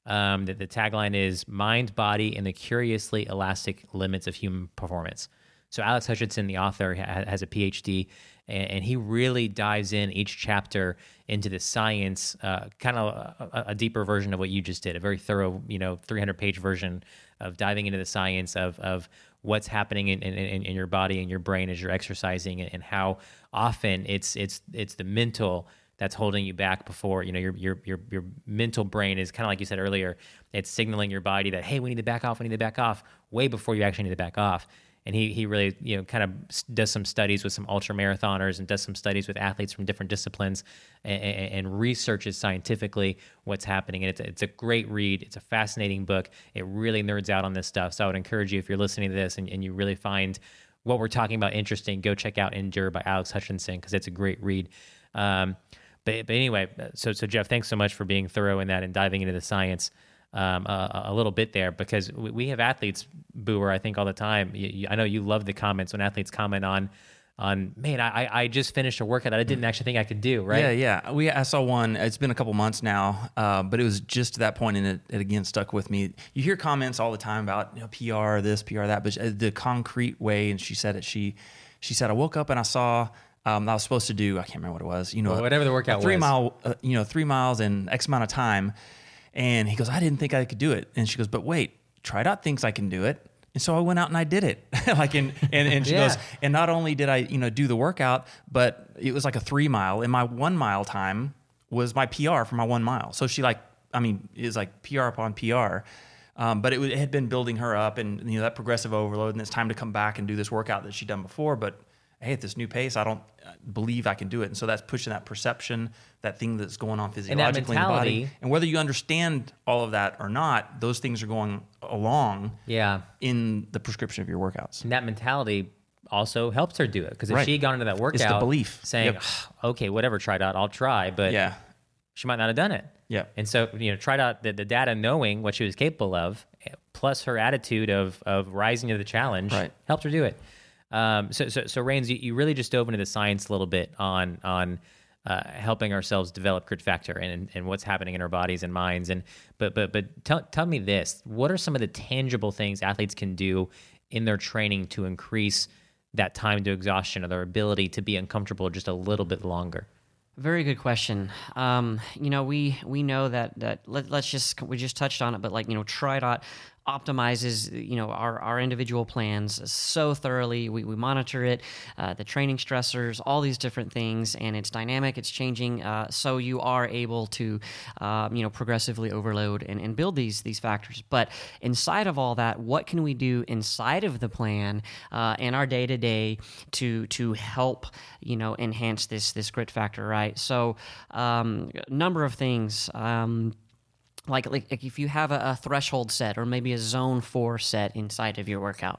The tagline is Mind, Body, and the Curiously Elastic Limits of Human Performance. So Alex Hutchinson, the author, has a PhD, and he really dives in each chapter into the science, kind of a deeper version of what you just did, a very thorough, 300-page version of diving into the science of what's happening in your body and your brain as you're exercising, and how often it's the mental that's holding you back before, your mental brain is kind of like you said earlier, it's signaling your body that, hey, we need to back off way before you actually need to back off. And he really, kind of does some studies with some ultra marathoners and does some studies with athletes from different disciplines and researches scientifically what's happening. And it's a great read. It's a fascinating book. It really nerds out on this stuff. So I would encourage you, if you're listening to this and you really find what we're talking about interesting, go check out Endure by Alex Hutchinson, because it's a great read. But anyway, so Jeff, thanks so much for being thorough in that and diving into the science a little bit there, because we have athletes, Booer, I think all the time. I know you love the comments when athletes comment on man, I just finished a workout that I didn't actually think I could do, right? Yeah. I saw one. It's been a couple months now, but it was just to that point, and it again stuck with me. You hear comments all the time about PR this, PR that, but the concrete way, and she said it. She said, I woke up and I saw. I was supposed to do, I can't remember what it was, whatever the workout was. 3 miles in X amount of time. And he goes, I didn't think I could do it. And she goes, but wait, TriDot thinks I can do it. And so I went out and I did it. and she goes, and not only did I, do the workout, but it was like a 3 mile, and my 1 mile time was my PR for my 1 mile. So she is like PR upon PR. But it had been building her up, and that progressive overload, and it's time to come back and do this workout that she'd done before. But hey, at this new pace, I don't believe I can do it. And so that's pushing that perception, that thing that's going on physiologically in the body. And whether you understand all of that or not, those things are going along in the prescription of your workouts. And that mentality also helps her do it. Because if she had gone into that workout, it's the belief. Saying, okay, whatever, TriDot, I'll try. But she might not have done it. Yeah. And so, TriDot, the data knowing what she was capable of, plus her attitude of rising to the challenge, helped her do it. So Rains, you really just dove into the science a little bit on helping ourselves develop grit factor and what's happening in our bodies and minds. But tell me this: what are some of the tangible things athletes can do in their training to increase that time to exhaustion or their ability to be uncomfortable just a little bit longer? Very good question. We know that we just touched on it, but TriDot optimizes our individual plans so thoroughly. We monitor it, the training stressors, all these different things, and it's dynamic, it's changing, so you are able to progressively overload and build these factors. But inside of all that, what can we do inside of the plan and our day-to-day to help enhance this grit factor, right? So number of things. Like if you have a threshold set or maybe a zone 4 set inside of your workout,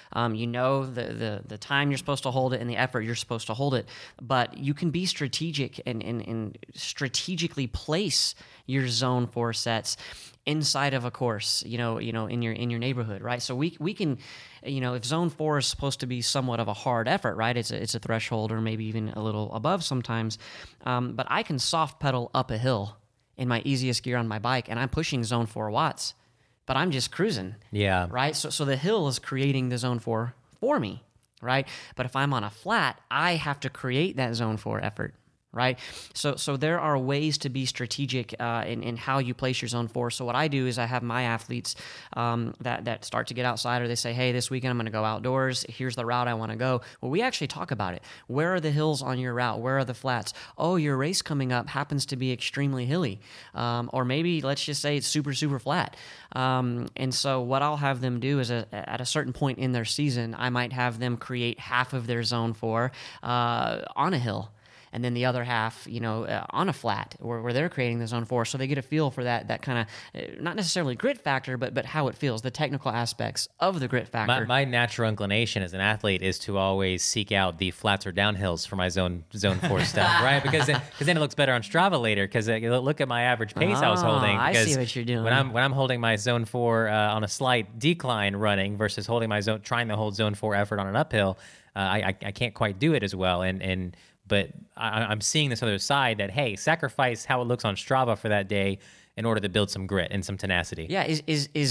the time you're supposed to hold it and the effort you're supposed to hold it, but you can be strategic and strategically place your zone 4 sets inside of a course, in your neighborhood, right? So we can, if zone 4 is supposed to be somewhat of a hard effort, right? It's a threshold or maybe even a little above sometimes, but I can soft pedal up a hill in my easiest gear on my bike, and I'm pushing zone 4 watts, but I'm just cruising. Yeah. Right? So the hill is creating the zone 4 for me, right? But if I'm on a flat, I have to create that zone 4 effort, right? So there are ways to be strategic in how you place your zone 4. So what I do is I have my athletes that start to get outside, or they say, hey, this weekend I'm going to go outdoors. Here's the route I want to go. Well, we actually talk about it. Where are the hills on your route? Where are the flats? Oh, your race coming up happens to be extremely hilly. Or maybe let's just say it's super, super flat. And so what I'll have them do is at a certain point in their season, I might have them create half of their zone 4 on a hill, and then the other half, on a flat where they're creating the zone 4. So they get a feel for that kind of, not necessarily grit factor, but how it feels, the technical aspects of the grit factor. My natural inclination as an athlete is to always seek out the flats or downhills for my zone 4 stuff, right? Because then it looks better on Strava later, because look at my average pace I was holding. I see what you're doing. When I'm holding my zone 4 on a slight decline running versus holding my trying to hold zone 4 effort on an uphill, I can't quite do it as well. But I'm seeing this other side that, hey, sacrifice how it looks on Strava for that day in order to build some grit and some tenacity. Yeah, is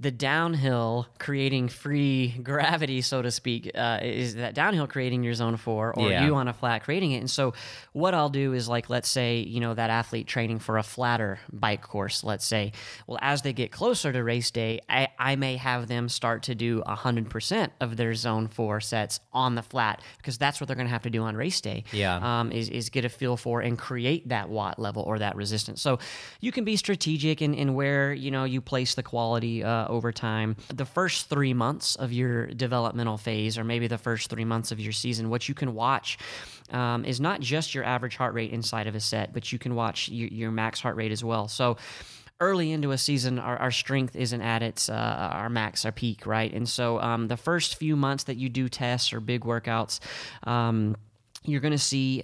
the downhill creating free gravity, so to speak, is that downhill creating your zone 4 or you on a flat creating it. And so what I'll do is, like, let's say, that athlete training for a flatter bike course, let's say, well, as they get closer to race day, I may have them start to do 100% of their zone 4 sets on the flat, because that's what they're going to have to do on race day. Is get a feel for and create that watt level or that resistance. So you can be strategic in where you place the quality over time. The first 3 months of your developmental phase, or maybe the first 3 months of your season, what you can watch is not just your average heart rate inside of a set, but you can watch your max heart rate as well. So early into a season, our strength isn't at its our max, our peak, right? And so the first few months that you do tests or big workouts, you're going to see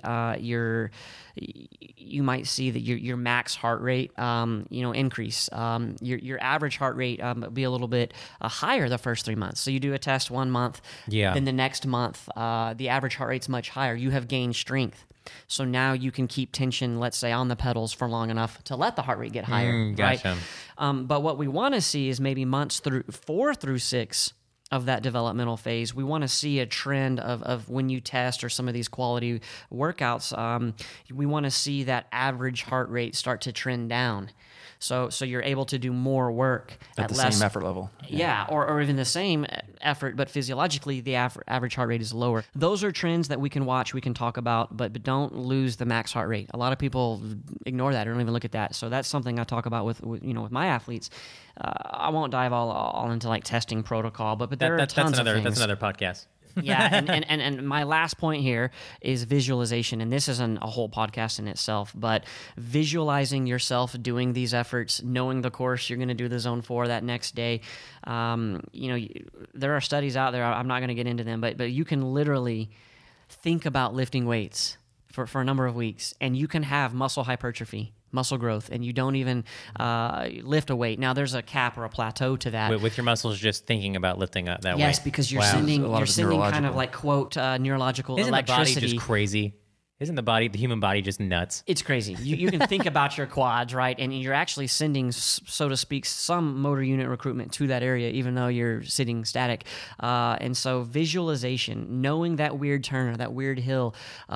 you might see that your max heart rate, increase. Your average heart rate be a little bit higher the first 3 months. So you do a test 1 month, then the next month, the average heart rate's much higher. You have gained strength. So now you can keep tension, let's say, on the pedals for long enough to let the heart rate get higher, Gotcha. right? But what we want to see is maybe months 4 through 6 of that developmental phase. We want to see a trend of when you test or some of these quality workouts, we want to see that average heart rate start to trend down. So you're able to do more work at the less, same effort level. Yeah, or even the same effort, but physiologically the average heart rate is lower. Those are trends that we can watch, we can talk about, but don't lose the max heart rate. A lot of people ignore that or don't even look at that. So that's something I talk about with my athletes. I won't dive all into like testing protocol, but there are tons of things. That's another podcast. Yeah, and my last point here is visualization, and this isn't a whole podcast in itself, but visualizing yourself doing these efforts, knowing the course you're going to do the zone 4 that next day. There are studies out there, I'm not going to get into them, but you can literally think about lifting weights for a number of weeks, and you can have muscle hypertrophy, muscle growth, and you don't even lift a weight. Now, there's a cap or a plateau to that. With your muscles just thinking about lifting that weight. Yes, because you're sending kind of like, quote, neurological Isn't electricity. The body just crazy? Isn't the human body just nuts? It's crazy. You can think about your quads, right? And you're actually sending, so to speak, some motor unit recruitment to that area, even though you're sitting static. And so visualization, knowing that weird turn or that weird hill,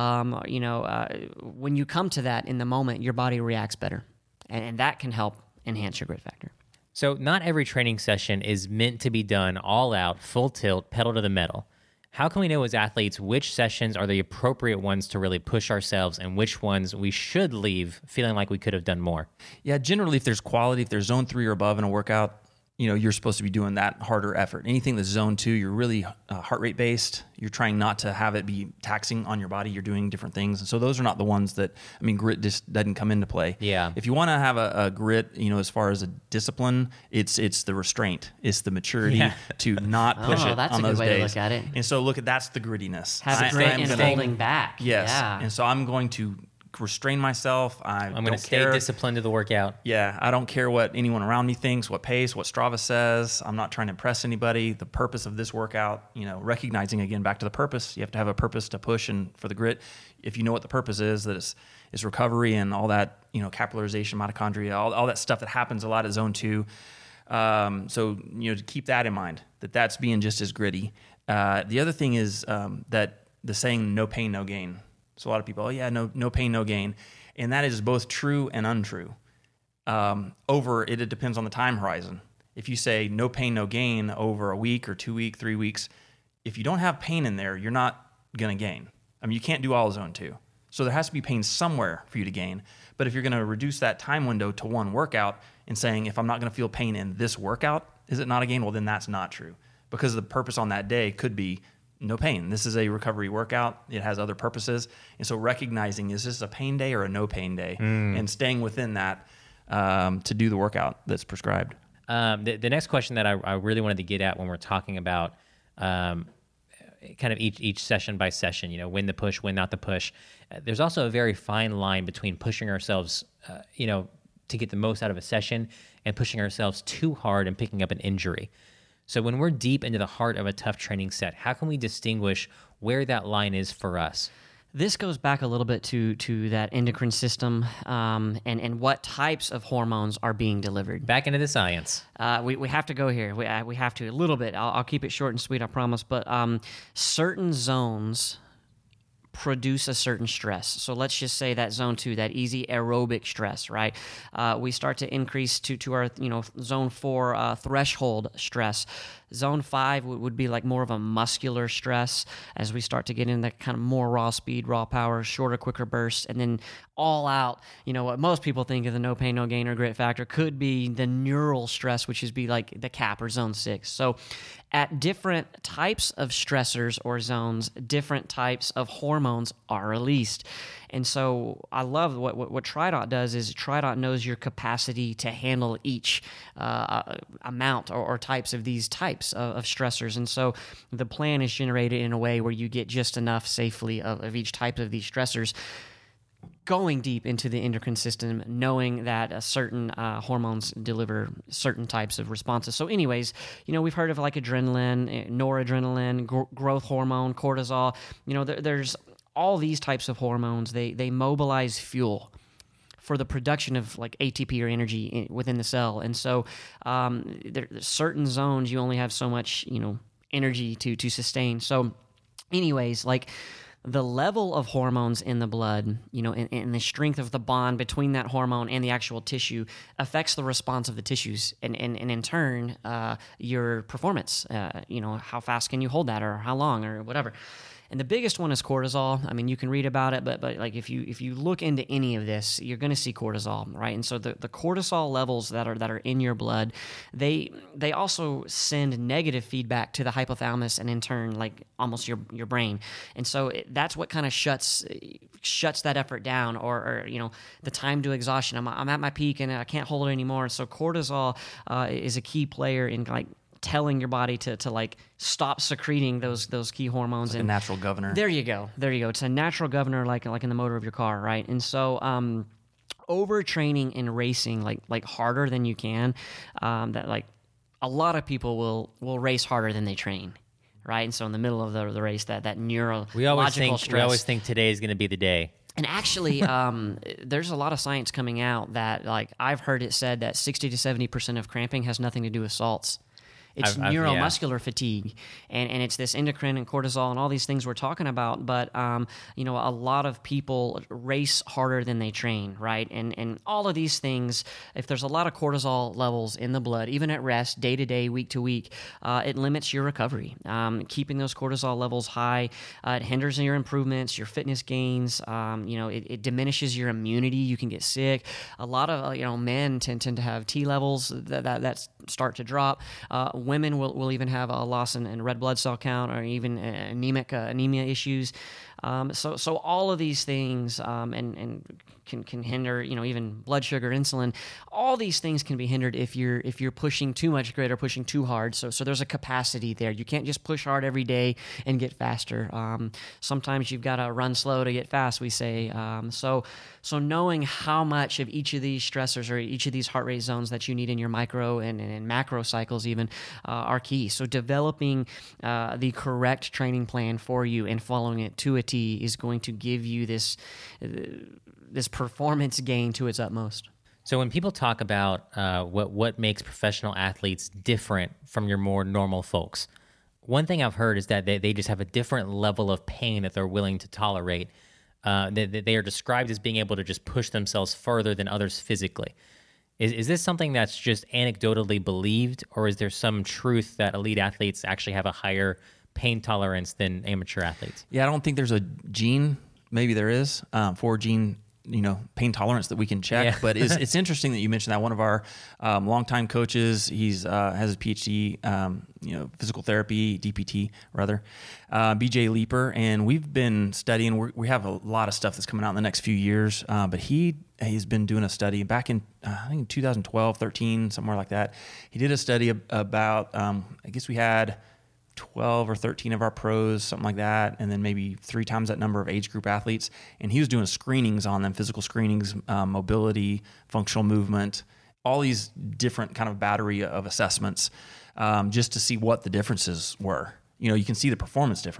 when you come to that in the moment, your body reacts better. And that can help enhance your grit factor. So not every training session is meant to be done all out, full tilt, pedal to the metal. How can we know as athletes which sessions are the appropriate ones to really push ourselves and which ones we should leave feeling like we could have done more? Yeah, generally, if there's quality, if there's zone 3 or above in a workout, you're supposed to be doing that harder effort. Anything that's zone 2, you're really heart rate based. You're trying not to have it be taxing on your body. You're doing different things. And so those are not the ones that, grit just doesn't come into play. Yeah. If you want to have a grit, as far as a discipline, it's the restraint. It's the maturity to not push it that's on a those good way days. to look at it. And so that's the grittiness. Have a grit in holding back. Yes. Yeah. And so I'm going to restrain myself. I'm going to stay disciplined to the workout. Yeah, I don't care what anyone around me thinks, what pace, what Strava says. I'm not trying to impress anybody. The purpose of this workout, recognizing again back to the purpose. You have to have a purpose to push and for the grit. If you know what the purpose is, that it's recovery and all that, capillarization, mitochondria, all that stuff that happens a lot at zone 2. So to keep that in mind, that's being just as gritty. The other thing is that the saying "no pain, no gain." So a lot of people, no pain, no gain. And that is both true and untrue. It depends on the time horizon. If you say no pain, no gain over a week or 2 weeks, 3 weeks, if you don't have pain in there, you're not going to gain. You can't do all zone 2. So there has to be pain somewhere for you to gain. But if you're going to reduce that time window to one workout and saying, if I'm not going to feel pain in this workout, is it not a gain? Well, then that's not true. Because the purpose on that day could be no pain. This is a recovery workout. It has other purposes. And so recognizing, is this a pain day or a no pain day? And staying within that to do the workout that's prescribed. The next question that I really wanted to get at when we're talking about kind of each session by session, when to push, when not to push. There's also a very fine line between pushing ourselves, to get the most out of a session and pushing ourselves too hard and picking up an injury. So when we're deep into the heart of a tough training set, how can we distinguish where that line is for us? This goes back a little bit to that endocrine system and what types of hormones are being delivered. Back into the science. We have to go here. We have to a little bit. I'll keep it short and sweet, I promise. But certain zones produce a certain stress. So let's just say that zone 2, that easy aerobic stress, right? We start to increase to our zone 4 threshold stress. Zone 5 would be like more of a muscular stress as we start to get into that kind of more raw speed, raw power, shorter, quicker bursts, and then all out, what most people think of the no pain, no gain or grit factor could be the neural stress, which is be like the cap or zone 6. So at different types of stressors or zones, different types of hormones are released. And so I love what TriDot does is TriDot knows your capacity to handle each amount or types of these types of stressors. And so the plan is generated in a way where you get just enough safely of each type of these stressors, going deep into the endocrine system, knowing that certain hormones deliver certain types of responses. So anyways, we've heard of like adrenaline, noradrenaline, growth hormone, cortisol. There's all these types of hormones. They mobilize fuel for the production of like ATP or energy within the cell. And so there's certain zones you only have so much, energy to sustain. So anyways, like the level of hormones in the blood, and the strength of the bond between that hormone and the actual tissue affects the response of the tissues, and in turn, your performance. How fast can you hold that, or how long, or whatever. And the biggest one is cortisol. I mean, you can read about it, but like if you look into any of this, you're going to see cortisol, right? And so the cortisol levels that are in your blood, they also send negative feedback to the hypothalamus, and in turn, like almost your brain. And so that's what kind of shuts that effort down, or the time to exhaustion. I'm at my peak and I can't hold it anymore. So cortisol is a key player in like telling your body to like stop secreting those key hormones. It's like a natural governor. There you go. It's a natural governor, like in the motor of your car, right? And so overtraining in racing, like harder than you can, that like a lot of people will race harder than they train, right? And so in the middle of the race, that neurological stress. We always think today is going to be the day. And actually, there's a lot of science coming out that, like, I've heard it said that 60 to 70% of cramping has nothing to do with salts. It's neuromuscular fatigue, and it's this endocrine and cortisol and all these things we're talking about. But a lot of people race harder than they train, right? And all of these things, if there's a lot of cortisol levels in the blood, even at rest, day to day, week to week, it limits your recovery. Keeping those cortisol levels high, it hinders your improvements, your fitness gains. It diminishes your immunity. You can get sick. A lot of men tend to have T levels that start to drop. Women will even have a loss in red blood cell count, or even anemia issues. So all of these things and can hinder, even blood sugar, insulin. All these things can be hindered if you're pushing too much grit or pushing too hard. So there's a capacity there. You can't just push hard every day and get faster. Sometimes you've got to run slow to get fast, we say. So knowing how much of each of these stressors or each of these heart rate zones that you need in your micro and macro cycles even are key. So developing the correct training plan for you and following it to a T is going to give you this performance gain to its utmost. So when people talk about what makes professional athletes different from your more normal folks, one thing I've heard is that they just have a different level of pain that they're willing to tolerate. They are described as being able to just push themselves further than others physically. Is this something that's just anecdotally believed, or is there some truth that elite athletes actually have a higher pain tolerance than amateur athletes? Yeah, I don't think there's a gene. Maybe there is for gene, pain tolerance that we can check. Yeah. But it's interesting that you mentioned that. One of our longtime coaches, he's has a PhD, physical therapy, DPT rather, BJ Leeper, and we've been studying. We have a lot of stuff that's coming out in the next few years. But he's been doing a study back in I think 2012, 13, somewhere like that. He did a study about I guess we had 12 or 13 of our pros, something like that, and then maybe 3 times that number of age group athletes. And he was doing screenings on them, physical screenings, mobility, functional movement, all these different kind of battery of assessments, just to see what the differences were. You can see the performance difference,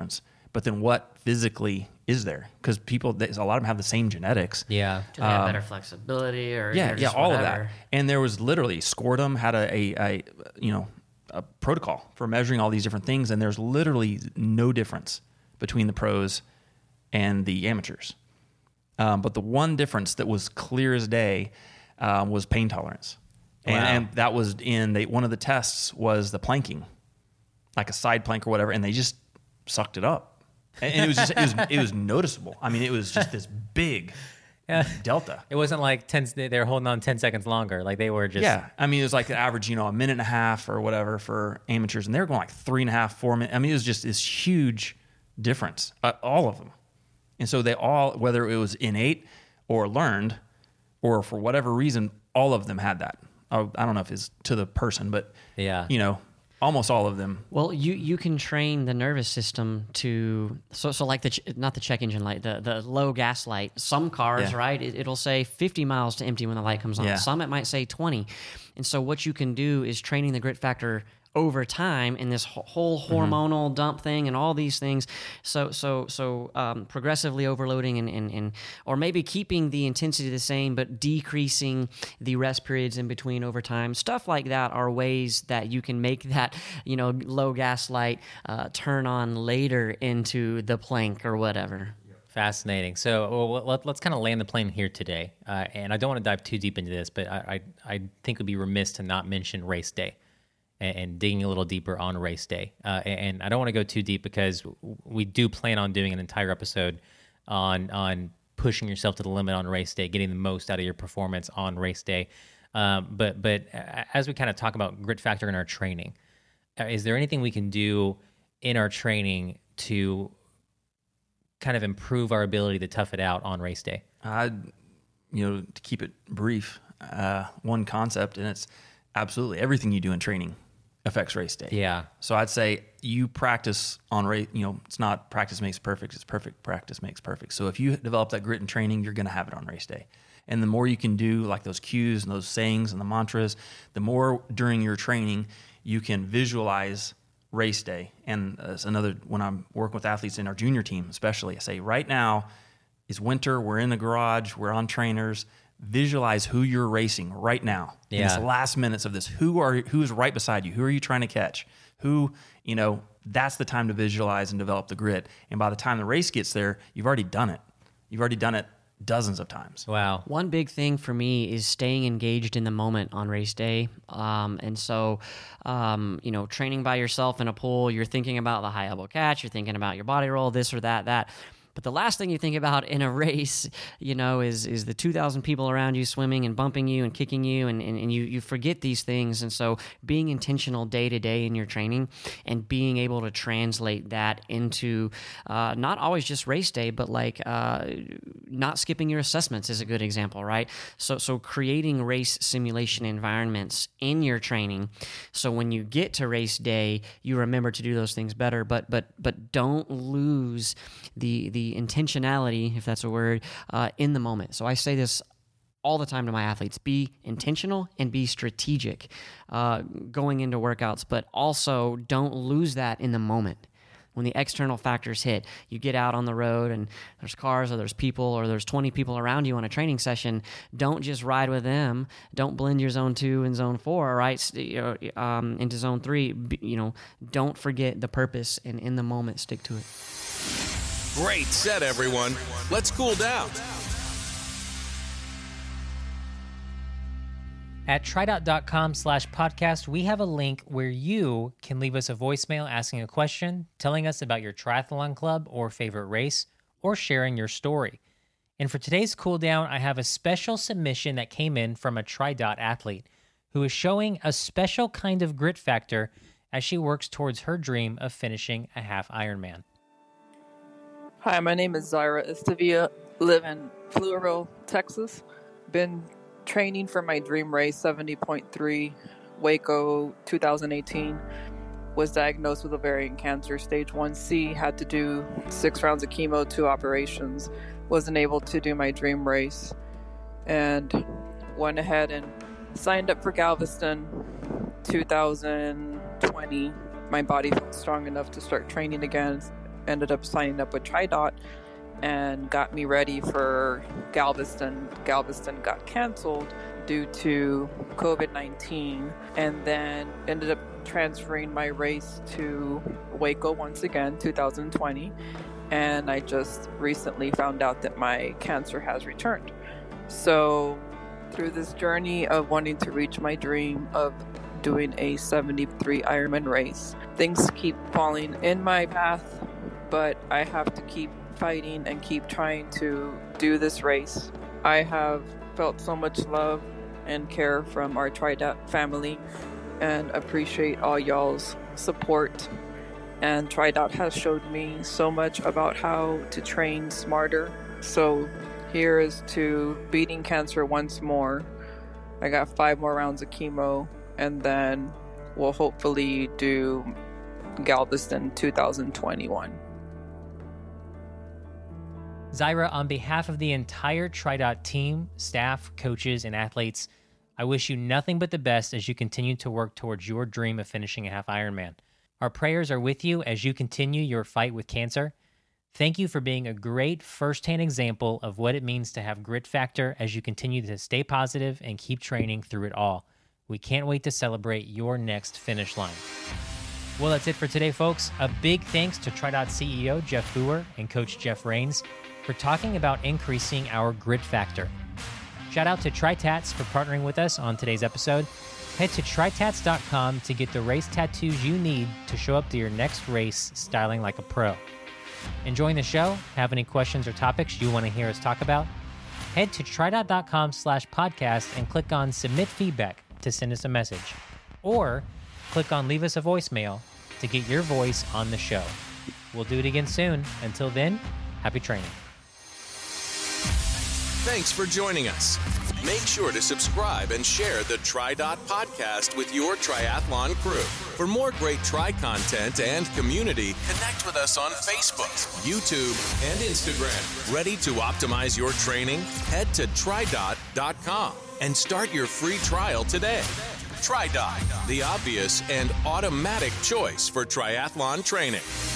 but then what physically is there? Because a lot of them have the same genetics. Yeah. Do they have better flexibility or Yeah, just all whatever? of that. And there was literally Scordom had a protocol for measuring all these different things, and there's literally no difference between the pros and the amateurs. But the one difference that was clear as day was pain tolerance. Wow. And that was one of the tests was the planking, like a side plank or whatever, and they just sucked it up. And it was just, it was noticeable. I mean, it was just this big delta. It wasn't like they were holding on 10 seconds longer. Like they were just. Yeah. I mean, it was like the average, a minute and a half or whatever for amateurs, and they were going like 3.5, 4 minutes. I mean, it was just this huge difference, all of them. And so they all, whether it was innate or learned or for whatever reason, all of them had that. I don't know if it's to the person, but Yeah. almost all of them. Well, you can train the nervous system to so like not the check engine light, the low gas light. Some cars, Yeah. right? It'll say 50 miles to empty when the light comes on. Yeah. Some it might say 20. And so what you can do is training the grit factor over time in this whole hormonal dump thing and all these things. So progressively overloading and or maybe keeping the intensity the same but decreasing the rest periods in between over time. Stuff like that are ways that you can make that low gas light turn on later into the plank or whatever. Fascinating. So let's kind of land the plane here today. And I don't want to dive too deep into this, but I think it would be remiss to not mention race day and digging a little deeper on race day. And I don't want to go too deep because we do plan on doing an entire episode on pushing yourself to the limit on race day, getting the most out of your performance on race day. But as we kind of talk about grit factor in our training, is there anything we can do in our training to kind of improve our ability to tough it out on race day? To keep it brief, one concept, and it's absolutely everything you do in training affects race day. Yeah. So I'd say you practice on race, it's not practice makes perfect, it's perfect practice makes perfect. So if you develop that grit in training, you're going to have it on race day. And the more you can do like those cues and those sayings and the mantras, the more during your training you can visualize race day. And when I'm working with athletes in our junior team, especially, I say right now is winter. We're in the garage. We're on trainers. Visualize who you're racing right now. Yeah. In this last minutes of this, who is right beside you? Who are you trying to catch? That's the time to visualize and develop the grit. And by the time the race gets there, you've already done it. You've already done it dozens of times. Wow. One big thing for me is staying engaged in the moment on race day. And so, training by yourself in a pool, you're thinking about the high elbow catch, you're thinking about your body roll, this or that. But the last thing you think about in a race, is the 2,000 people around you swimming and bumping you and kicking you, and you forget these things. And so being intentional day to day in your training and being able to translate that into not always just race day, but like not skipping your assessments is a good example, right? So creating race simulation environments in your training, so when you get to race day, you remember to do those things better, but don't lose the intentionality, if that's a word, in the moment. So I say this all the time to my athletes: be intentional and be strategic going into workouts, but also don't lose that in the moment. When the external factors hit, you get out on the road and there's cars or there's people or there's 20 people around you on a training session. Don't just ride with them. Don't blend your zone 2 and zone 4, right, into zone 3. Don't forget the purpose, and in the moment, stick to it. Great set, everyone. Let's cool down. At tridot.com/podcast, we have a link where you can leave us a voicemail asking a question, telling us about your triathlon club or favorite race, or sharing your story. And for today's cool down, I have a special submission that came in from a Tridot athlete who is showing a special kind of grit factor as she works towards her dream of finishing a half Ironman. Hi, my name is Zaira Estavia, live in Fluoro, Texas. Been training for my dream race, 70.3, Waco 2018. Was diagnosed with ovarian cancer, stage 1C, had to do 6 rounds of chemo, 2 operations. Wasn't able to do my dream race. And went ahead and signed up for Galveston 2020. My body felt strong enough to start training again. ended up signing up with TriDot and got me ready for Galveston. Galveston got canceled due to COVID-19, and then ended up transferring my race to Waco once again, 2020. And I just recently found out that my cancer has returned. So through this journey of wanting to reach my dream of doing a 73 Ironman race, things keep falling in my path, but I have to keep fighting and keep trying to do this race. I have felt so much love and care from our TriDot family and appreciate all y'all's support. And TriDot has showed me so much about how to train smarter. So here is to beating cancer once more. I got 5 more rounds of chemo, and then we'll hopefully do Galveston 2021. Zyra, on behalf of the entire TriDot team, staff, coaches, and athletes, I wish you nothing but the best as you continue to work towards your dream of finishing a half Ironman. Our prayers are with you as you continue your fight with cancer. Thank you for being a great first-hand example of what it means to have grit factor as you continue to stay positive and keep training through it all. We can't wait to celebrate your next finish line. Well, that's it for today, folks. A big thanks to TriDot CEO Jeff Booher and Coach Jeff Rains for talking about increasing our grit factor. Shout out to TriTats for partnering with us on today's episode. Head to tritats.com to get the race tattoos you need to show up to your next race styling like a pro. Enjoying the show? Have any questions or topics you want to hear us talk about? Head to tridot.com/podcast and click on Submit Feedback to send us a message. Or click on Leave Us a Voicemail to get your voice on the show. We'll do it again soon. Until then, happy training. Thanks for joining us. Make sure to subscribe and share the TriDot podcast with your triathlon crew. For more great Tri content and community, connect with us on Facebook, YouTube, and Instagram. Ready to optimize your training? Head to tridot.com and start your free trial today. TriDot, the obvious and automatic choice for triathlon training.